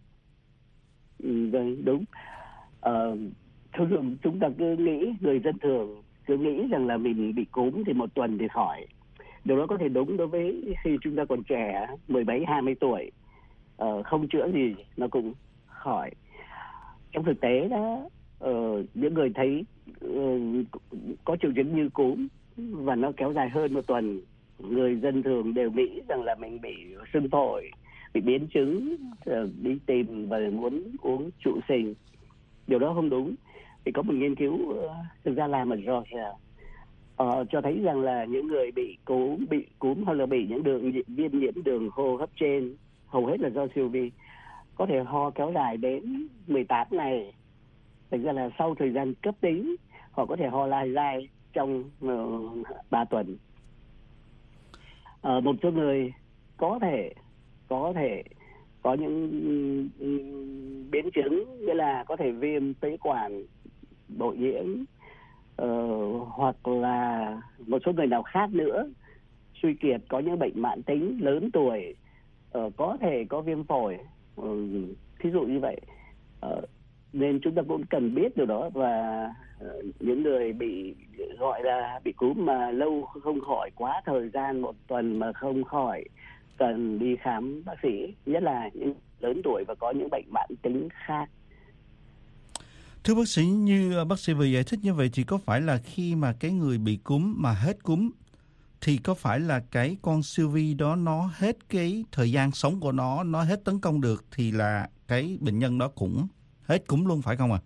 Ừ, vâng, đúng. Ờ, thường chúng ta cứ nghĩ, người dân thường cứ nghĩ rằng là mình bị cúm thì một tuần thì khỏi. Điều đó có thể đúng đối với khi chúng ta còn trẻ, mười bảy hai mươi tuổi, ờ, không chữa gì nó cũng khỏi. Trong thực tế đó, ờ, những người thấy uh, có triệu chứng như cúm và nó kéo dài hơn một tuần, người dân thường đều nghĩ rằng là mình bị sưng phổi, bị biến chứng, đi tìm và muốn uống trụ sình. Điều đó không đúng. Thì có một nghiên cứu uh, thực ra làm ở Georgia uh, cho thấy rằng là những người bị cúm, bị cúm hoặc là bị những đường viêm nhiễm đường hô hấp trên, hầu hết là do siêu vi, có thể ho kéo dài đến mười tám ngày. Thành ra là sau thời gian cấp tính, họ có thể ho lai dai trong uh, ba tuần. Uh, một số người có thể có thể có những um, biến chứng, nghĩa là có thể viêm phế quản, bội nhiễm, uh, hoặc là một số người nào khác nữa, suy kiệt, có những bệnh mãn tính lớn tuổi, uh, có thể có viêm phổi, uh, thí dụ như vậy. Uh, nên chúng ta cũng cần biết điều đó, và uh, những người bị gọi là bị cúm mà lâu không khỏi, quá thời gian một tuần mà không khỏi, cần đi khám bác sĩ, nhất là những lớn tuổi và có những bệnh mãn tính khác.
Thưa bác sĩ, như bác sĩ vừa giải thích như vậy thì có phải là khi mà cái người bị cúm mà hết cúm thì có phải là cái con siêu vi đó nó hết cái thời gian sống của nó, nó hết tấn công được thì là cái bệnh nhân đó cũng hết cúm luôn, phải không ạ? À?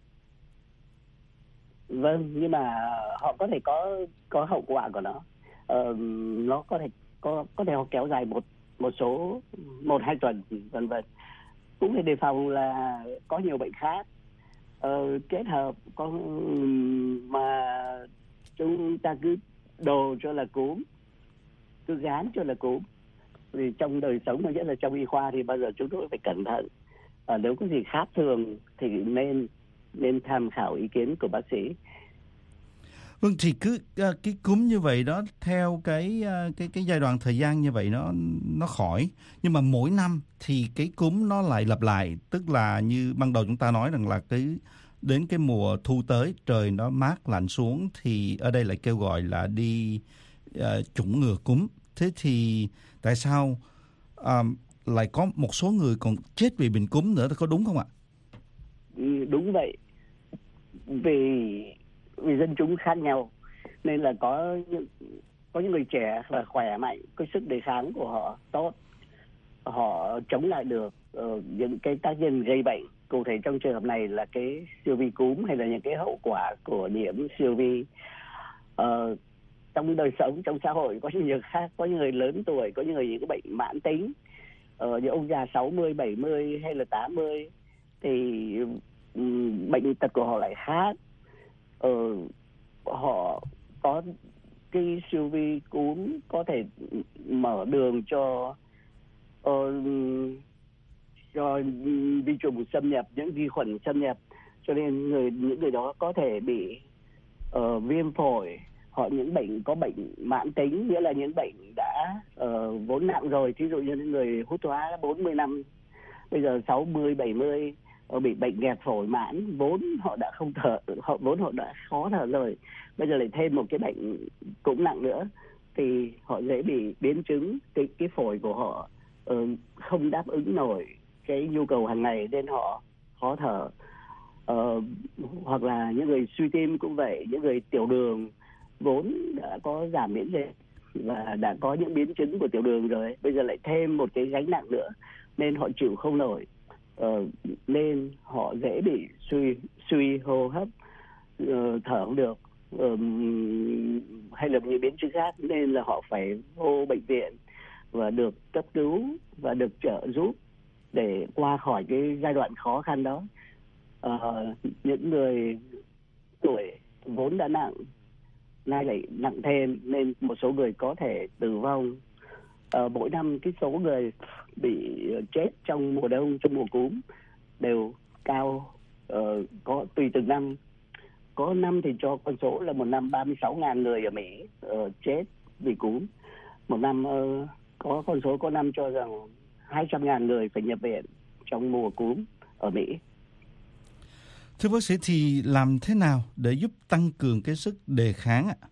Vâng, nhưng mà họ có thể có có hậu quả của nó. Ờ, nó có thể có có thể họ kéo dài một một số một hai tuần vân vân. Cũng phải đề phòng là có nhiều bệnh khác ờ, kết hợp, có mà chúng ta cứ đồ cho là cúm, cứ gán cho là cúm. Vì trong đời sống mà nhất là trong y khoa thì bao giờ chúng tôi phải cẩn thận. Ờ, nếu có gì khác thường thì nên nên tham khảo ý kiến của bác sĩ.
Vâng, thì cứ uh, cái cúm như vậy đó, theo cái uh, cái cái giai đoạn thời gian như vậy nó nó khỏi, nhưng mà mỗi năm thì cái cúm nó lại lặp lại, tức là như ban đầu chúng ta nói rằng là cái đến cái mùa thu tới trời nó mát lạnh xuống thì ở đây lại kêu gọi là đi uh, chủng ngừa cúm. Thế thì tại sao uh, lại có một số người còn chết vì bệnh cúm nữa, có đúng không ạ?
Ừ, đúng vậy. Vì vì dân chúng khác nhau nên là có những có những người trẻ là khỏe mạnh, có sức đề kháng của họ tốt, họ chống lại được uh, những cái tác nhân gây bệnh. Cụ thể trong trường hợp này là cái siêu vi cúm hay là những cái hậu quả của nhiễm siêu vi. Uh, trong đời sống, trong xã hội có những người khác, có những người lớn tuổi, có những người những cái bệnh mãn tính, uh, những ông già sáu mươi, bảy mươi hay là tám mươi thì um, bệnh tật của họ lại khác. Ờ, họ có cái siêu vi cúm có thể mở đường cho uh, cho vi trùng xâm nhập, những vi khuẩn xâm nhập, cho nên người những người đó có thể bị uh, viêm phổi, hoặc những bệnh có bệnh mãn tính, nghĩa là những bệnh đã uh, vốn nặng rồi. Thí dụ như những người hút thuốc bốn mươi năm, bây giờ sáu mươi, bảy mươi uh, bị bệnh nghẹt phổi mãn, vốn họ đã không thở, họ vốn họ đã khó thở rồi, bây giờ lại thêm một cái bệnh cũng nặng nữa, thì họ dễ bị biến chứng, cái cái phổi của họ uh, không đáp ứng nổi cái nhu cầu hàng ngày nên họ khó thở. Uh, hoặc là những người suy tim cũng vậy, những người tiểu đường vốn đã có giảm miễn dịch và đã có những biến chứng của tiểu đường rồi, bây giờ lại thêm một cái gánh nặng nữa nên họ chịu không nổi, uh, nên họ dễ bị suy suy hô hấp, uh, thở không được, uh, hay là những biến chứng khác, nên là họ phải vô bệnh viện và được cấp cứu và được trợ giúp để qua khỏi cái giai đoạn khó khăn đó. Uh, những người tuổi vốn đã nặng nay lại nặng thêm, nên một số người có thể tử vong. Uh, mỗi năm cái số người bị chết trong mùa đông, trong mùa cúm đều cao, uh, có tùy từng năm. Có năm thì cho con số là một năm ba mươi sáu nghìn người ở Mỹ uh, chết vì cúm. Một năm uh, có con số có năm cho rằng hai trăm nghìn người phải nhập viện trong mùa cúm ở Mỹ.
Thưa bác sĩ, thì làm thế nào để giúp tăng cường cái sức đề kháng ạ?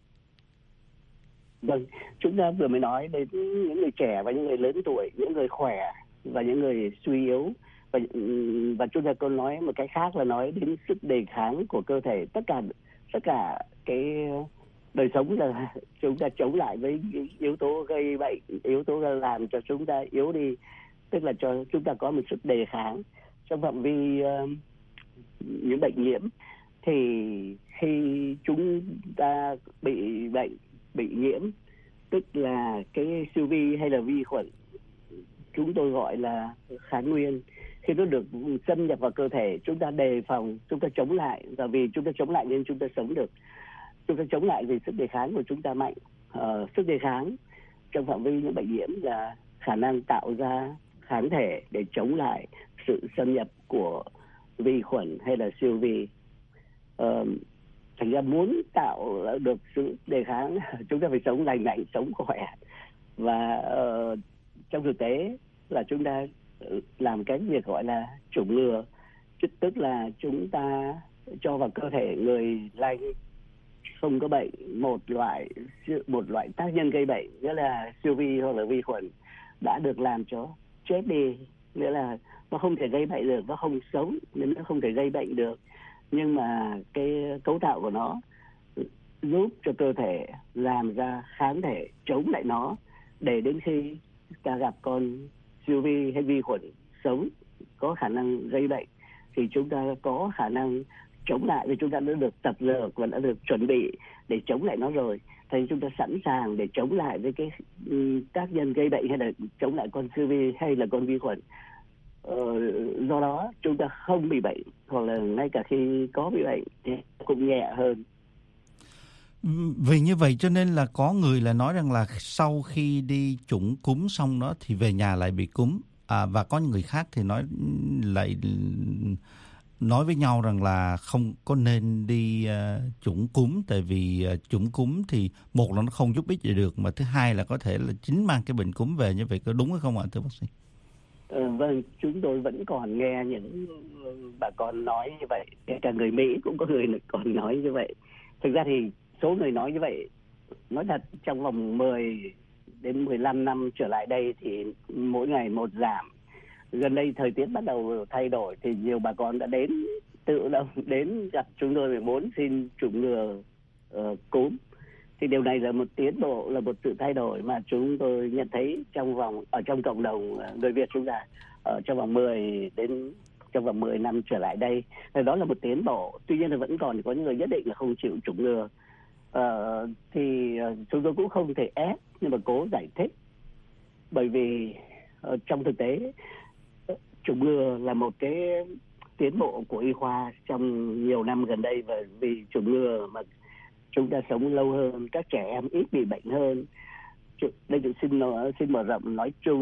Vâng, chúng ta vừa mới nói đến những người trẻ và những người lớn tuổi, những người khỏe và những người suy yếu, và và chúng ta còn nói một cái khác là nói đến sức đề kháng của cơ thể. Tất cả tất cả cái đời sống là chúng ta chống lại với yếu tố gây bệnh, yếu tố làm cho chúng ta yếu đi, tức là cho chúng ta có một sức đề kháng trong phạm vi uh, những bệnh nhiễm. Thì khi chúng ta bị bệnh, bị nhiễm, tức là cái siêu vi hay là vi khuẩn, chúng tôi gọi là kháng nguyên, khi nó được xâm nhập vào cơ thể, chúng ta đề phòng, chúng ta chống lại, và vì chúng ta chống lại nên chúng ta sống được. Chúng ta chống lại vì sức đề kháng của chúng ta mạnh. Uh, sức đề kháng trong phạm vi những bệnh nhiễm là khả năng tạo ra kháng thể để chống lại sự xâm nhập của vi khuẩn hay là siêu vi. Uh, thành ra muốn tạo được sự đề kháng, chúng ta phải sống lành mạnh, sống khỏe. Và uh, trong thực tế là chúng ta làm cái việc gọi là chủng ngừa, tức là chúng ta cho vào cơ thể người lành không có bệnh một loại một loại tác nhân gây bệnh, nghĩa là siêu vi hoặc là vi khuẩn đã được làm cho chết đi, nghĩa là nó không thể gây bệnh được, nó không sống nên nó không thể gây bệnh được, nhưng mà cái cấu tạo của nó giúp cho cơ thể làm ra kháng thể chống lại nó, để đến khi ta gặp con siêu vi hay vi khuẩn sống có khả năng gây bệnh thì chúng ta có khả năng chống lại, vì chúng ta đã được tập lược và đã được chuẩn bị để chống lại nó rồi. Thì chúng ta sẵn sàng để chống lại với cái tác nhân gây bệnh hay là chống lại con siêu vi hay là con vi khuẩn. Ờ, do đó chúng ta không bị bệnh, hoặc là ngay cả khi có bị bệnh thì cũng nhẹ hơn.
Vì như vậy cho nên là có người là nói rằng là sau khi đi chủng cúm xong đó thì về nhà lại bị cúm, à, và có người khác thì nói lại nói với nhau rằng là không có nên đi uh, chủng cúm, tại vì uh, chủng cúm thì một là nó không giúp ích gì được, mà thứ hai là có thể là chính mang cái bệnh cúm về. Như vậy có đúng hay không ạ thưa bác sĩ?
Ừ, vâng, chúng tôi vẫn còn nghe những bà con nói như vậy, kể cả người Mỹ cũng có người còn nói như vậy. Thực ra thì số người nói như vậy, nói thật trong vòng mười đến mười lăm năm trở lại đây thì mỗi ngày một giảm. Gần đây thời tiết bắt đầu thay đổi thì nhiều bà con đã đến tự động đến gặp chúng tôi để muốn xin chủng ngừa uh, cúm. Thì điều này là một tiến bộ, là một sự thay đổi mà chúng tôi nhận thấy trong vòng ở trong cộng đồng người Việt chúng ta ở trong vòng mười đến trong vòng mười năm trở lại đây. Đó là một tiến bộ. Tuy nhiên là vẫn còn có những người nhất định là không chịu chủng ngừa. Uh, thì uh, chúng tôi cũng không thể ép, nhưng mà cố giải thích, bởi vì uh, trong thực tế uh, chủng ngừa là một cái tiến bộ của y khoa trong nhiều năm gần đây, và vì chủng ngừa mà chúng ta sống lâu hơn, các trẻ em ít bị bệnh hơn. Đây tôi xin xin mở rộng nói chung,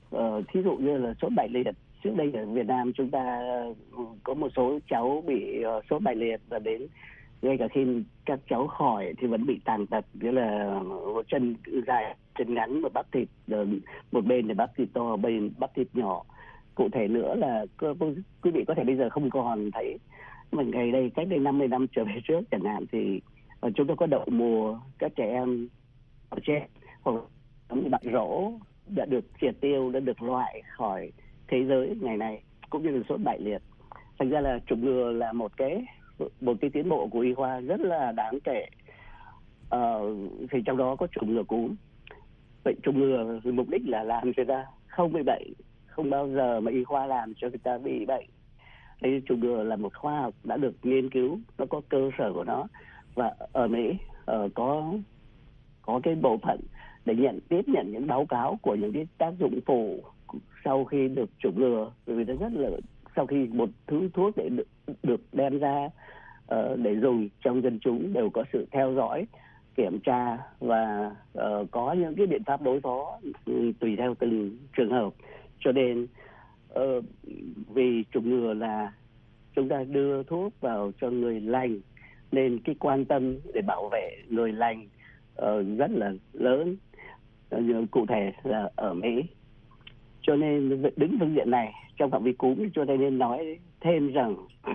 uh, thí dụ như là sốt bại liệt. Trước đây ở Việt Nam chúng ta có một số cháu bị uh, sốt bại liệt, và đến ngay cả khi các cháu khỏi thì vẫn bị tàn tật, nghĩa là một chân dài, chân ngắn, một bắp thịt một bên thì bắp thịt to, bên bắp thịt nhỏ. Cụ thể nữa là quý vị có thể bây giờ không còn thấy, mà ngày đây cách đây năm mươi năm trở về trước chẳng hạn, thì chúng ta có đậu mùa, các trẻ em ở trên hoặc bạn rỗ đã được triệt tiêu, đã được loại khỏi thế giới ngày nay, cũng như là sốt bại liệt. Thành ra là chủng ngừa là một cái một cái tiến bộ của y khoa rất là đáng kể. Ờ, thì trong đó có chủng ngừa cúm. Vậy chủng ngừa mục đích là làm cho ta không bị bệnh, không bao giờ mà y khoa làm cho người ta bị bệnh. Đây, chủng ngừa là một khoa học đã được nghiên cứu, nó có cơ sở của nó, và ở Mỹ uh, có có cái bộ phận để nhận tiếp nhận những báo cáo của những cái tác dụng phụ sau khi được chủng ngừa, vì nó rất là sau khi một thứ thuốc để được, được đem ra uh, để dùng trong dân chúng đều có sự theo dõi, kiểm tra và uh, có những cái biện pháp đối phó um, tùy theo từng trường hợp. Cho nên uh, vì chủng ngừa là chúng ta đưa thuốc vào cho người lành, nên cái quan tâm để bảo vệ người lành uh, rất là lớn, uh, cụ thể là ở Mỹ. Cho nên đứng phương diện này trong phạm vi cúm, cho nên nói thêm rằng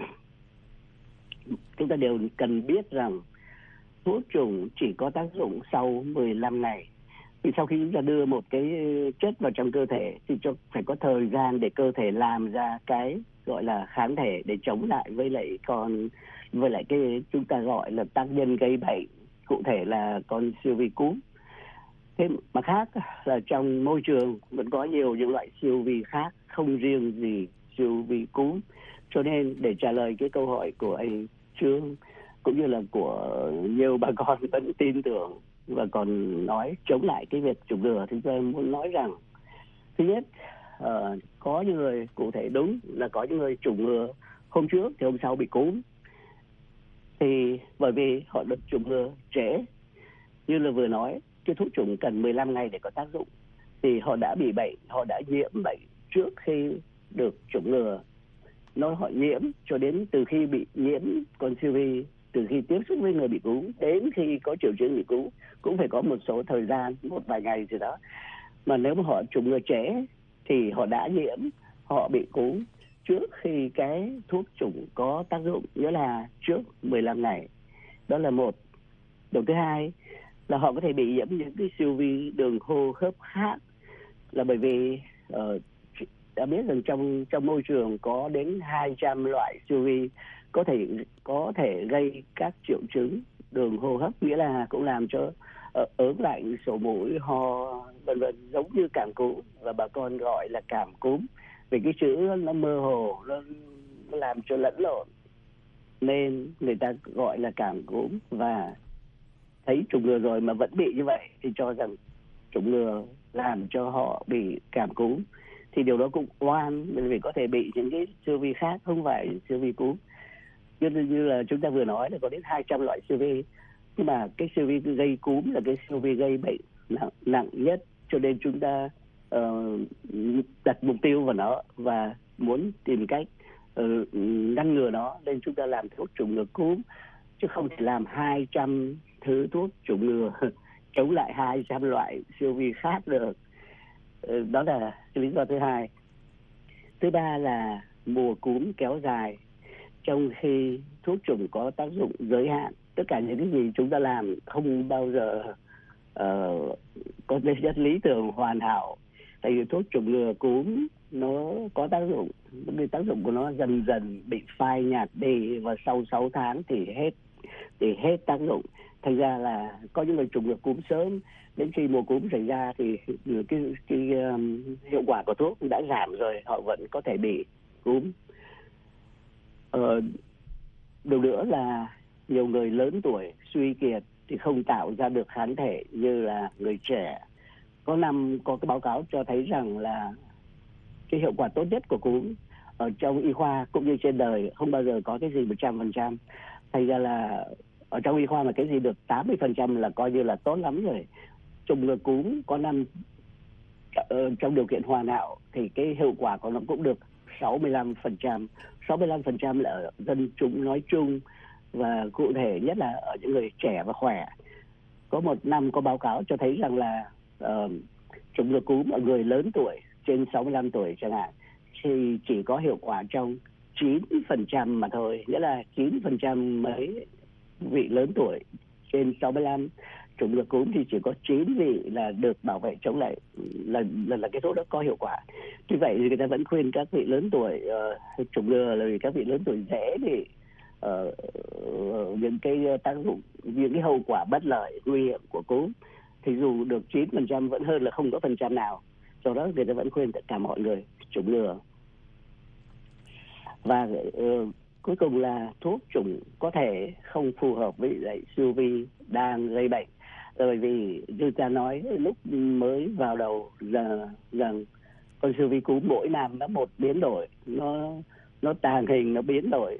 chúng ta đều cần biết rằng thuốc trùng chỉ có tác dụng sau mười lăm ngày. Vì sau khi chúng ta đưa một cái chất vào trong cơ thể thì cho phải có thời gian để cơ thể làm ra cái gọi là kháng thể để chống lại với lại con với lại cái chúng ta gọi là tác nhân gây bệnh, cụ thể là con siêu vi cúm. Thế mà khác là trong môi trường vẫn có nhiều những loại siêu vi khác, không riêng gì siêu vi cúm. Cho nên để trả lời cái câu hỏi của anh Trương cũng như là của nhiều bà con vẫn tin tưởng và còn nói chống lại cái việc chủng ngừa, thì tôi muốn nói rằng thứ nhất, uh, có những người cụ thể đúng là có những người chủng ngừa hôm trước thì hôm sau bị cúm, thì bởi vì họ được chủng ngừa trễ, như là vừa nói cái thuốc chủng cần mười lăm ngày để có tác dụng, thì họ đã bị bệnh, họ đã nhiễm bệnh trước khi được chủng ngừa. Nó họ nhiễm cho đến từ khi bị nhiễm con siêu vi, từ khi tiếp xúc với người bị cúm đến khi có triệu chứng bị cúm cũng phải có một số thời gian, một vài ngày gì đó. Mà nếu mà họ chủng ngừa trễ thì họ đã nhiễm, họ bị cúm trước khi cái thuốc chủng có tác dụng, nghĩa là trước mười lăm ngày. Đó là một. Điều thứ hai là họ có thể bị nhiễm những cái siêu vi đường hô hấp khác, là bởi vì uh, đã biết rằng trong trong môi trường có đến hai trăm loại siêu vi có thể có thể gây các triệu chứng đường hô hấp, nghĩa là cũng làm cho uh, ớn lạnh, sổ mũi, ho vân vân, giống như cảm cúm, và bà con gọi là cảm cúm vì cái chữ nó mơ hồ, nó, nó làm cho lẫn lộn nên người ta gọi là cảm cúm. Và thấy chủng ngừa rồi mà vẫn bị như vậy thì cho rằng chủng ngừa làm cho họ bị cảm cúm, thì điều đó cũng oan, vì có thể bị những cái siêu vi khác không phải siêu vi cúm. Như, như là chúng ta vừa nói là có đến hai trăm loại siêu vi, nhưng mà cái siêu vi gây cúm là cái siêu vi gây bệnh nặng, nặng nhất, cho nên chúng ta uh, đặt mục tiêu vào nó và muốn tìm cách uh, ngăn ngừa nó, nên chúng ta làm thuốc chủng ngừa cúm, chứ không thể làm hai trăm thứ thuốc chủng ngừa chống lại hai trăm loại siêu vi khác được. Uh, đó là cái lý do thứ hai. Thứ ba là mùa cúm kéo dài trong khi thuốc chủng có tác dụng giới hạn. Tất cả những cái gì chúng ta làm không bao giờ uh, có chất lý tưởng hoàn hảo. Tại vì thuốc chủng ngừa cúm nó có tác dụng, cái tác dụng của nó dần dần bị phai nhạt đi, và sau sáu tháng thì hết thì hết tác dụng. Thành ra là có những người chủng ngừa cúm sớm, đến khi mùa cúm xảy ra thì cái, cái um, hiệu quả của thuốc đã giảm rồi, họ vẫn có thể bị cúm. Ờ, điều nữa là nhiều người lớn tuổi suy kiệt thì không tạo ra được kháng thể như là người trẻ. Có năm có cái báo cáo cho thấy rằng là cái hiệu quả tốt nhất của cúm ở trong y khoa cũng như trên đời không bao giờ có cái gì một trăm phần trăm. Thành ra là ở trong y khoa mà cái gì được tám mươi phần trăm là coi như là tốt lắm rồi. Chủng ngừa cúm có năm trong điều kiện hoàn hảo thì cái hiệu quả của nó cũng được sáu mươi lăm phần trăm. sáu mươi lăm phần trăm là ở dân chúng nói chung và cụ thể nhất là ở những người trẻ và khỏe. Có một năm có báo cáo cho thấy rằng là uh, chủng ngừa cúm ở người lớn tuổi trên sáu mươi lăm tuổi chẳng hạn thì chỉ có hiệu quả trong chín phần trăm mà thôi, nghĩa là chín phần trăm mấy vị lớn tuổi trên sáu mươi lăm chủng ngừa cúm thì chỉ có chín vị là được bảo vệ chống lại, là là, là cái thuốc đó có hiệu quả. Tuy vậy thì người ta vẫn khuyên các vị lớn tuổi uh, chủng ngừa là vì các vị lớn tuổi dễ bị uh, uh, những cái tác dụng, những cái hậu quả bất lợi nguy hiểm của cúm, thì dù được chín phần trăm vẫn hơn là không có phần trăm nào. Do đó người ta vẫn khuyên tất cả mọi người chủng ngừa. Và uh, cuối cùng là thuốc chủng có thể không phù hợp với lại siêu vi đang gây bệnh. Bởi vì như ta nói lúc mới vào đầu là rằng con siêu vi cúm mỗi năm nó một biến đổi, nó nó tàng hình, nó biến đổi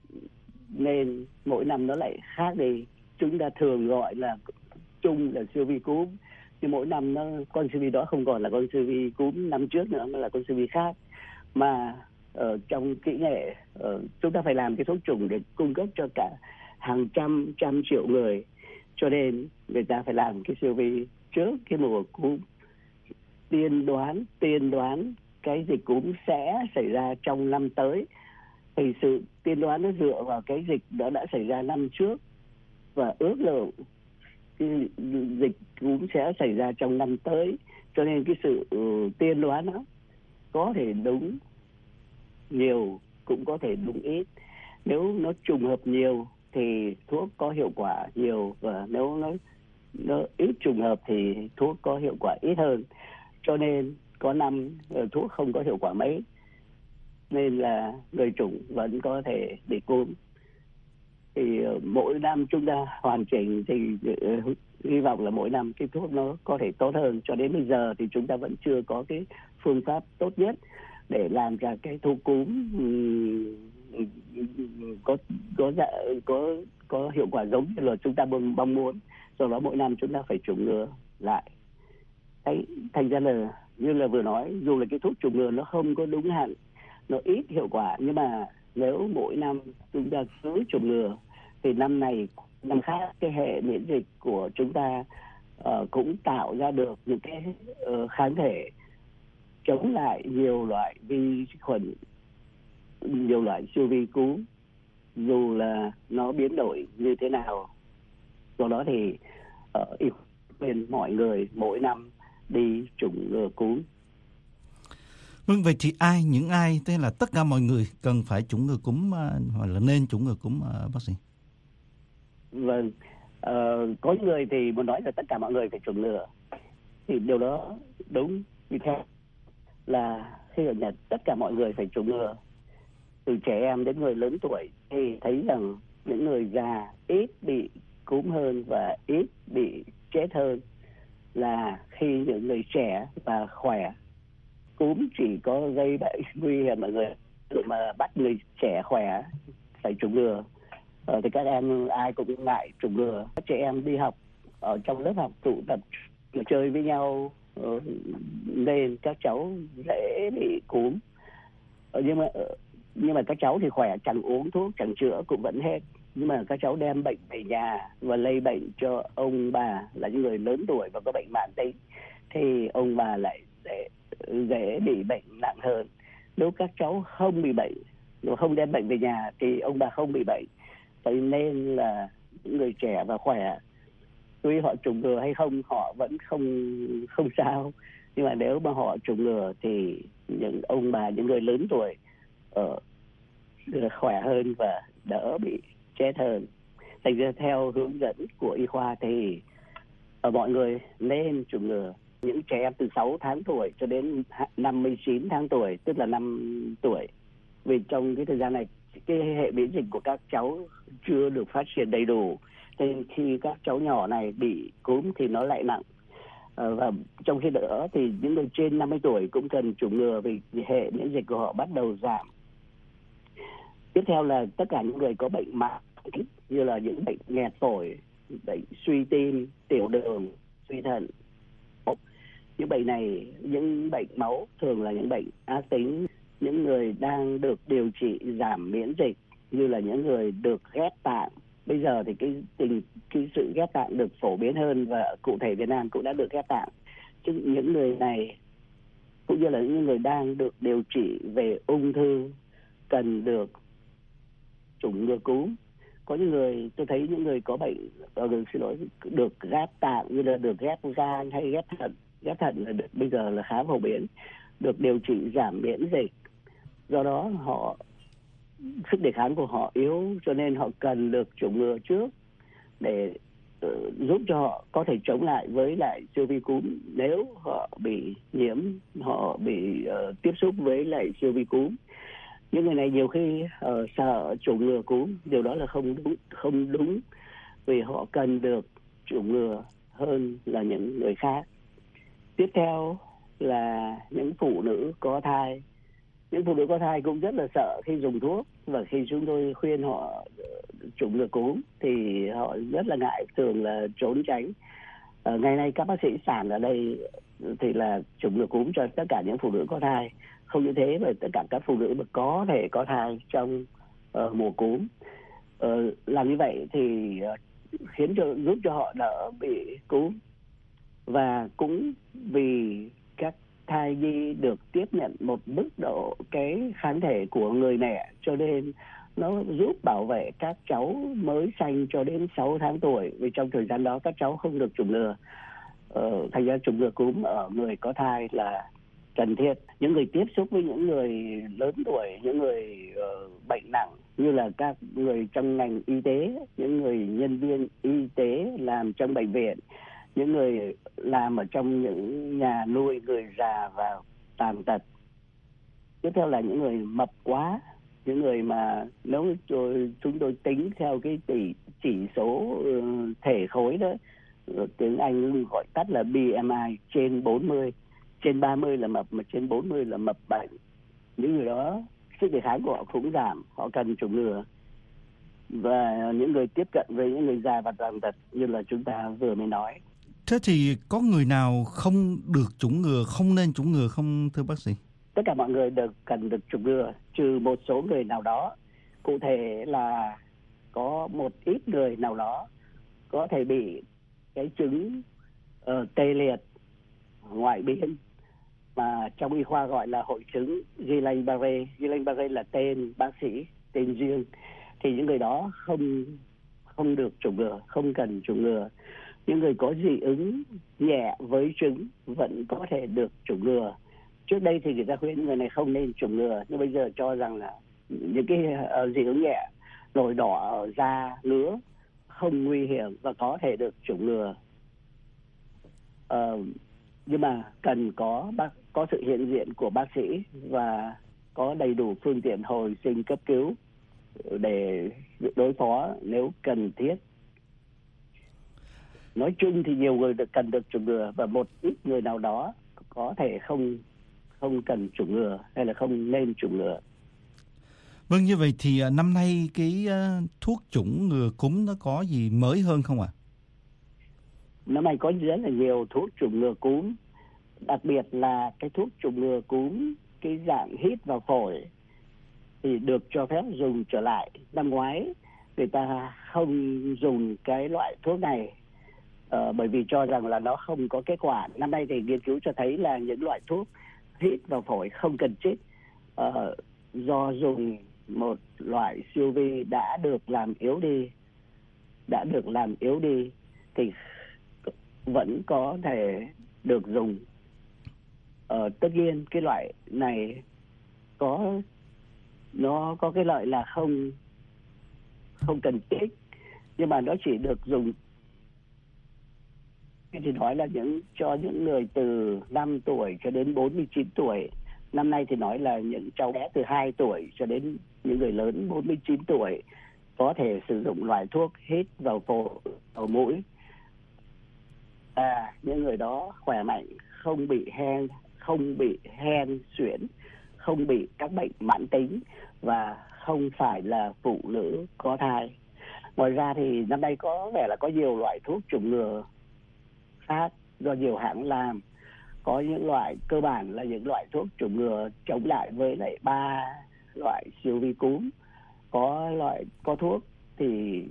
nên mỗi năm nó lại khác đi. Chúng ta thường gọi là chung là siêu vi cúm, nhưng mỗi năm nó con siêu vi đó không còn là con siêu vi cúm năm trước nữa mà là con siêu vi khác. Mà ở trong kỹ nghệ uh, chúng ta phải làm cái thuốc chủng để cung cấp cho cả hàng trăm trăm triệu người, cho nên người ta phải làm cái siêu vi trước cái mùa cúm, tiên đoán tiên đoán cái dịch cúm sẽ xảy ra trong năm tới. Thì sự tiên đoán nó dựa vào cái dịch đó đã xảy ra năm trước và ước lượng cái dịch cúm sẽ xảy ra trong năm tới, cho nên cái sự uh, tiên đoán đó có thể đúng nhiều cũng có thể đúng ít. Nếu nó trùng hợp nhiều thì thuốc có hiệu quả nhiều, và nếu nó nó ít trùng hợp thì thuốc có hiệu quả ít hơn. Cho nên có năm thuốc không có hiệu quả mấy, nên là người chủng vẫn có thể bị cúm. Thì mỗi năm chúng ta hoàn chỉnh thì uh, hy vọng là mỗi năm cái thuốc nó có thể tốt hơn. Cho đến bây giờ thì chúng ta vẫn chưa có cái phương pháp tốt nhất để làm ra cái thuốc cúm um, có có có có hiệu quả giống như là chúng ta mong muốn. Do đó mỗi năm chúng ta phải chủng ngừa lại. Đấy, thành ra là như là vừa nói, dù là cái thuốc chủng ngừa nó không có đúng hạn, nó ít hiệu quả, nhưng mà nếu mỗi năm chúng ta cứ chủng ngừa thì năm này năm khác cái hệ miễn dịch của chúng ta uh, cũng tạo ra được những cái uh, kháng thể chống lại nhiều loại vi khuẩn, nhiều loại siêu vi cúm, dù là nó biến đổi như thế nào. Do đó thì uh, khuyên mọi người mỗi năm đi chủng ngừa cúm.
Vâng, vậy thì ai, những ai, thế là tất cả mọi người cần phải chủng ngừa cúm hoặc là nên chủng ngừa cúm, bác sĩ?
Vâng, uh, có người thì muốn nói là tất cả mọi người phải chủng ngừa, thì điều đó đúng. Vì thế là khi ở Nhật tất cả mọi người phải chủng ngừa, từ trẻ em đến người lớn tuổi, thì thấy rằng những người già ít bị cúm hơn và ít bị chết hơn là khi những người trẻ và khỏe. Cúm chỉ có gây bệnh nguy hiểm ở người, mà bắt người trẻ khỏe phải chủng ngừa. Ờ, thì các em ai cũng ngại chủng ngừa. Các trẻ em đi học ở trong lớp học tụ tập chơi với nhau ờ, nên các cháu dễ bị cúm. Ờ, nhưng mà nhưng mà các cháu thì khỏe, chẳng uống thuốc chẳng chữa cũng vẫn hết. Nhưng mà các cháu đem bệnh về nhà và lây bệnh cho ông bà là những người lớn tuổi và có bệnh mãn tính, thì ông bà lại dễ, dễ bị bệnh nặng hơn. Nếu các cháu không bị bệnh, nếu không đem bệnh về nhà thì ông bà không bị bệnh. Vậy nên là những người trẻ và khỏe, tuy họ chủng ngừa hay không, họ vẫn không không sao. Nhưng mà nếu mà họ chủng ngừa thì những ông bà, những người lớn tuổi ở uh, khỏe hơn và đỡ bị chết hơn. Thành ra theo hướng dẫn của y khoa thì ở mọi người nên chủng ngừa. Những trẻ em từ sáu tháng tuổi cho đến năm mươi chín tháng tuổi, tức là năm tuổi. Vì trong cái thời gian này cái hệ miễn dịch của các cháu chưa được phát triển đầy đủ, nên khi các cháu nhỏ này bị cúm thì nó lại nặng. À, và trong khi đó thì những người trên năm mươi tuổi cũng cần chủng ngừa vì hệ miễn dịch của họ bắt đầu giảm. Tiếp theo là tất cả những người có bệnh mãn tính như là những bệnh nghẹt phổi, bệnh suy tim, tiểu đường, suy thận, Những bệnh này, những bệnh máu thường là những bệnh ác tính. Những người đang được điều trị giảm miễn dịch như là những người được ghép tạng. Bây giờ thì cái tình cái sự ghép tạng được phổ biến hơn, và cụ thể Việt Nam cũng đã được ghép tạng. Chứ những người này cũng như là những người đang được điều trị về ung thư cần được chủng ngừa cúm. Có những người, tôi thấy những người có bệnh, được xin lỗi, được ghép tạng như là được ghép gan hay ghép thận. Ghép thận là được, bây giờ là khá phổ biến, được điều trị giảm miễn dịch. Do đó họ sức đề kháng của họ yếu, cho nên họ cần được chủng ngừa trước để uh, giúp cho họ có thể chống lại với lại siêu vi cúm. Nếu họ bị nhiễm, họ bị uh, tiếp xúc với lại siêu vi cúm. Những người này nhiều khi uh, sợ chủng ngừa cúm, điều đó là không đúng, không đúng vì họ cần được chủng ngừa hơn là những người khác. Tiếp theo là những phụ nữ có thai. Những phụ nữ có thai cũng rất là sợ khi dùng thuốc, và khi chúng tôi khuyên họ chủng ngừa cúm thì họ rất là ngại, thường là trốn tránh. À, ngày nay các bác sĩ sản ở đây thì là chủng ngừa cúm cho tất cả những phụ nữ có thai. Không như thế mà tất cả các phụ nữ mà có thể có thai trong uh, mùa cúm. Uh, làm như vậy thì uh, khiến cho giúp cho họ đỡ bị cúm, và cũng vì các thai nhi được tiếp nhận một mức độ cái kháng thể của người mẹ, cho nên nó giúp bảo vệ các cháu mới sanh cho đến sáu tháng tuổi, vì trong thời gian đó các cháu không được chủng ngừa. Ờ, thành ra chủng ngừa cúm ở người có thai là cần thiết. Những người tiếp xúc với những người lớn tuổi, những người uh, bệnh nặng như là các người trong ngành y tế, những người nhân viên y tế làm trong bệnh viện, những người làm ở trong những nhà nuôi người già và tàn tật. Tiếp theo là những người mập quá, những người mà nếu tôi, chúng tôi tính theo cái tỷ chỉ số uh, thể khối đó, tiếng Anh gọi tắt là B M I, trên bốn mươi, trên ba mươi là mập, mà trên bốn mươi là mập bệnh. Những người đó sức đề kháng của họ cũng giảm, họ cần chủng ngừa. Và những người tiếp cận với những người già và tàn tật như là chúng ta vừa mới nói.
Thế thì có người nào không được chủng ngừa, không nên chủng ngừa không thưa bác sĩ?
Tất cả mọi người đều cần được chủng ngừa, trừ một số người nào đó. Cụ thể là có một ít người nào đó có thể bị cái chứng uh, tê liệt ngoại biên, mà trong y khoa gọi là hội chứng Guillain-Barré. Guillain-Barré là tên bác sĩ, tên riêng. Thì những người đó không không được chủng ngừa, không cần chủng ngừa. Những người có dị ứng nhẹ với trứng vẫn có thể được chủng ngừa. Trước đây thì người ta khuyên người này không nên chủng ngừa, nhưng bây giờ cho rằng là những cái uh, dị ứng nhẹ, nổi đỏ ở da, ngứa không nguy hiểm và có thể được chủng ngừa. Uh, nhưng mà cần có bác có sự hiện diện của bác sĩ và có đầy đủ phương tiện hồi sinh cấp cứu để đối phó nếu cần thiết. Nói chung thì nhiều người được cần được chủng ngừa, và một ít người nào đó có thể không không cần chủng ngừa hay là không nên chủng ngừa.
Vâng, như vậy thì năm nay cái uh, thuốc chủng ngừa cúm nó có gì mới hơn không ạ? À?
Năm nay có rất là nhiều thuốc chủng ngừa cúm, đặc biệt là cái thuốc chủng ngừa cúm cái dạng hít vào phổi thì được cho phép dùng trở lại. Năm ngoái người ta không dùng cái loại thuốc này uh, bởi vì cho rằng là nó không có kết quả. Năm nay thì nghiên cứu cho thấy là những loại thuốc hít vào phổi không cần trích, uh, do dùng một loại siêu vi đã được làm yếu đi, đã được làm yếu đi thì vẫn có thể được dùng. Ờ, tất nhiên cái loại này có nó có cái lợi là không không cần trích, nhưng mà nó chỉ được dùng thì nói là những cho những người từ năm tuổi cho đến bốn mươi chín tuổi. Năm nay thì nói là những cháu bé từ hai tuổi cho đến những người lớn bốn mươi chín tuổi có thể sử dụng loại thuốc hít vào phổi, vào mũi. À, những người đó khỏe mạnh, không bị hen, không bị hen suyễn, không bị các bệnh mãn tính và không phải là phụ nữ có thai. Ngoài ra thì năm nay có vẻ là có nhiều loại thuốc chủng ngừa khác do nhiều hãng làm. có những loại cơ bản là những loại thuốc chủng ngừa chống lại với lại ba loại siêu vi cúm. Có loại có thuốc thì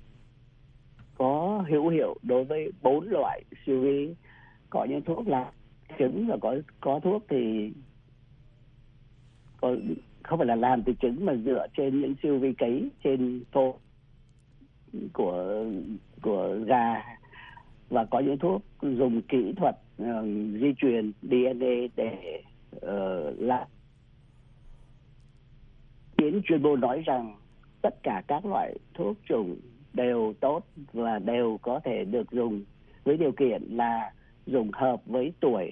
có hữu hiệu đối với bốn loại siêu vi. Có những thuốc là trứng và có có thuốc thì có, không phải là làm từ trứng mà dựa trên những siêu vi cấy trên phô của của gà. Và có những thuốc dùng kỹ thuật uh, di truyền đê en a để uh, làm. Kiến chuyên môn nói rằng tất cả các loại thuốc chủng đều tốt và đều có thể được dùng với điều kiện là dùng hợp với tuổi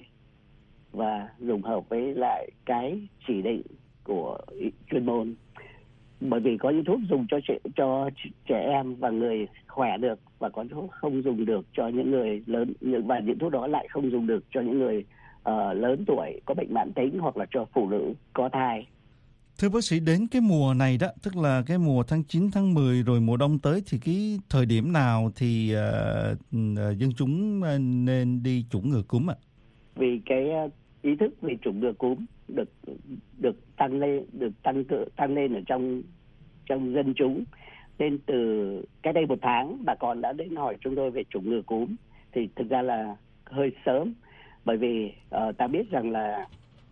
và dùng hợp với lại cái chỉ định của chuyên môn. Bởi vì có những thuốc dùng cho trẻ, cho trẻ em và người khỏe được, và có thuốc không dùng được cho những người lớn, và những thuốc đó lại không dùng được cho những người uh, lớn tuổi có bệnh mãn tính hoặc là cho phụ nữ có thai.
Thưa bác sĩ, đến cái mùa này đó, tức là cái mùa tháng chín, tháng mười rồi mùa đông tới, thì cái thời điểm nào thì uh, uh, dân chúng nên đi chủng ngừa cúm ạ? Vì cái uh, ý thức về chủng ngừa cúm được được tăng lên, được tăng tăng lên ở trong trong dân chúng. Nên từ cái đây một tháng bà con đã đến hỏi chúng tôi về chủng ngừa cúm, thì thực ra là hơi sớm, bởi vì uh, ta biết rằng là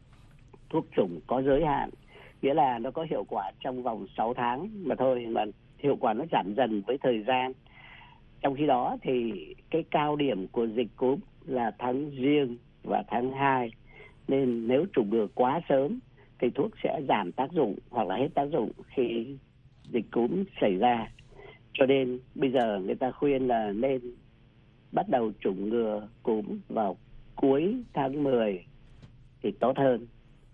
thuốc chủng có giới hạn, nghĩa là nó có hiệu quả trong vòng sáu tháng mà thôi, mà hiệu quả nó giảm dần với thời gian. Trong khi đó thì cái cao điểm của dịch cúm là tháng Giêng và tháng hai, nên nếu chủng ngừa quá sớm thì thuốc sẽ giảm tác dụng hoặc là hết tác dụng khi dịch cúm xảy ra. Cho nên bây giờ người ta khuyên là nên bắt đầu chủng ngừa cúm vào cuối tháng mười thì tốt hơn.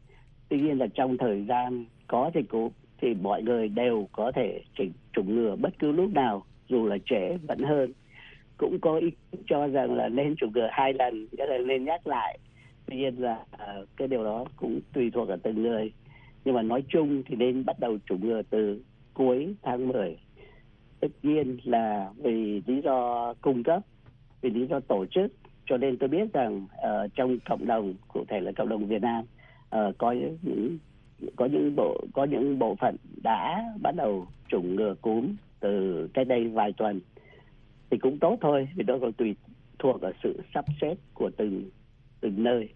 Tuy nhiên là trong thời gian có dịch cúm thì mọi người đều có thể chủng ngừa bất cứ lúc nào, dù là trễ vẫn hơn. Cũng có ý cho rằng là nên chủng ngừa hai lần, nghĩa là nên nhắc lại. Tuy nhiên là uh, cái điều đó cũng tùy thuộc ở từng người. Nhưng mà nói chung thì nên bắt đầu chủng ngừa từ cuối tháng mười. Tất nhiên là vì lý do cung cấp, vì lý do tổ chức, cho nên tôi biết rằng uh, trong cộng đồng, cụ thể là cộng đồng Việt Nam, uh, có những có những bộ có những bộ phận đã bắt đầu chủng ngừa cúm từ cách đây vài tuần, thì cũng tốt thôi, vì đó còn tùy thuộc ở sự sắp xếp của từng từng nơi.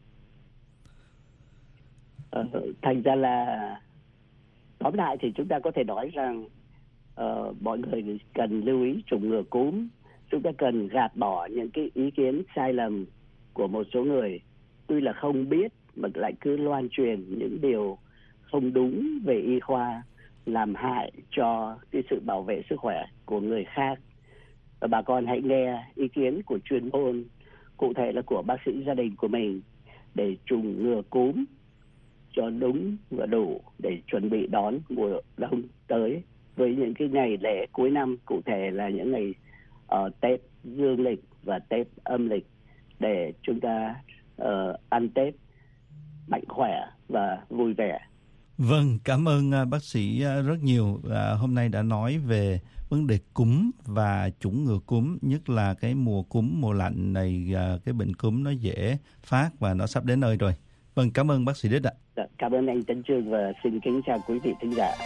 Uh, thành ra là tóm lại thì chúng ta có thể nói rằng uh, mọi người cần lưu ý chủng ngừa cúm. Chúng ta cần gạt bỏ những cái ý kiến sai lầm của một số người, tuy là không biết mà lại cứ loan truyền những điều không đúng về y khoa, làm hại cho cái sự bảo vệ sức khỏe của người khác. Và bà con hãy nghe ý kiến của chuyên môn, cụ thể là của bác sĩ gia đình của mình, để chủng ngừa cúm cho đúng và đủ để chuẩn bị đón mùa đông tới, với những cái ngày lễ cuối năm, cụ thể là những ngày uh, Tết dương lịch và Tết âm lịch, để chúng ta uh, ăn Tết mạnh khỏe và vui vẻ. Vâng, cảm ơn uh, bác sĩ uh, rất nhiều. Uh, hôm nay đã nói về vấn đề cúm và chủng ngừa cúm, nhất là cái mùa cúm, mùa lạnh này, uh, cái bệnh cúm nó dễ phát và nó sắp đến nơi rồi. Vâng, cảm ơn bác sĩ Đích ạ.
Dạ, cảm ơn anh Tấn Chương và xin kính chào quý vị thính giả.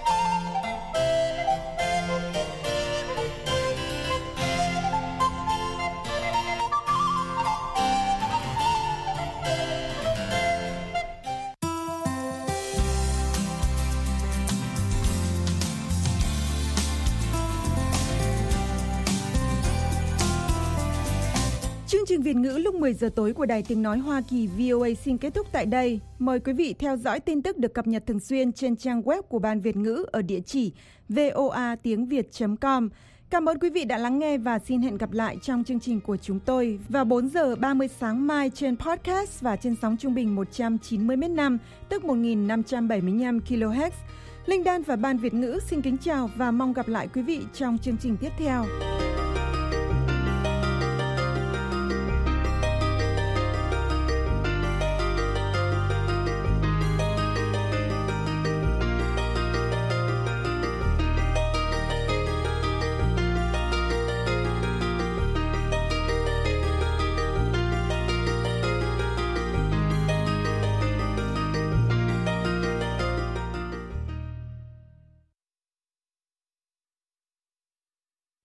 Chương trình Việt ngữ lúc mười giờ tối của Đài Tiếng Nói Hoa Kỳ vê o a xin kết thúc tại đây. Mời quý vị theo dõi tin tức được cập nhật thường xuyên trên trang web của Ban Việt ngữ ở địa chỉ voa tiếng việt chấm com. Cảm ơn quý vị đã lắng nghe và xin hẹn gặp lại trong chương trình của chúng tôi vào bốn giờ ba mươi sáng mai trên podcast và trên sóng trung bình một trăm chín mươi mét năm, tức một nghìn năm trăm bảy mươi lăm ki lô héc. Linh Đan và Ban Việt ngữ xin kính chào và mong gặp lại quý vị trong chương trình tiếp theo.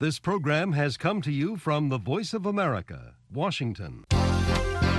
This program has come to you from the Voice of America, Washington.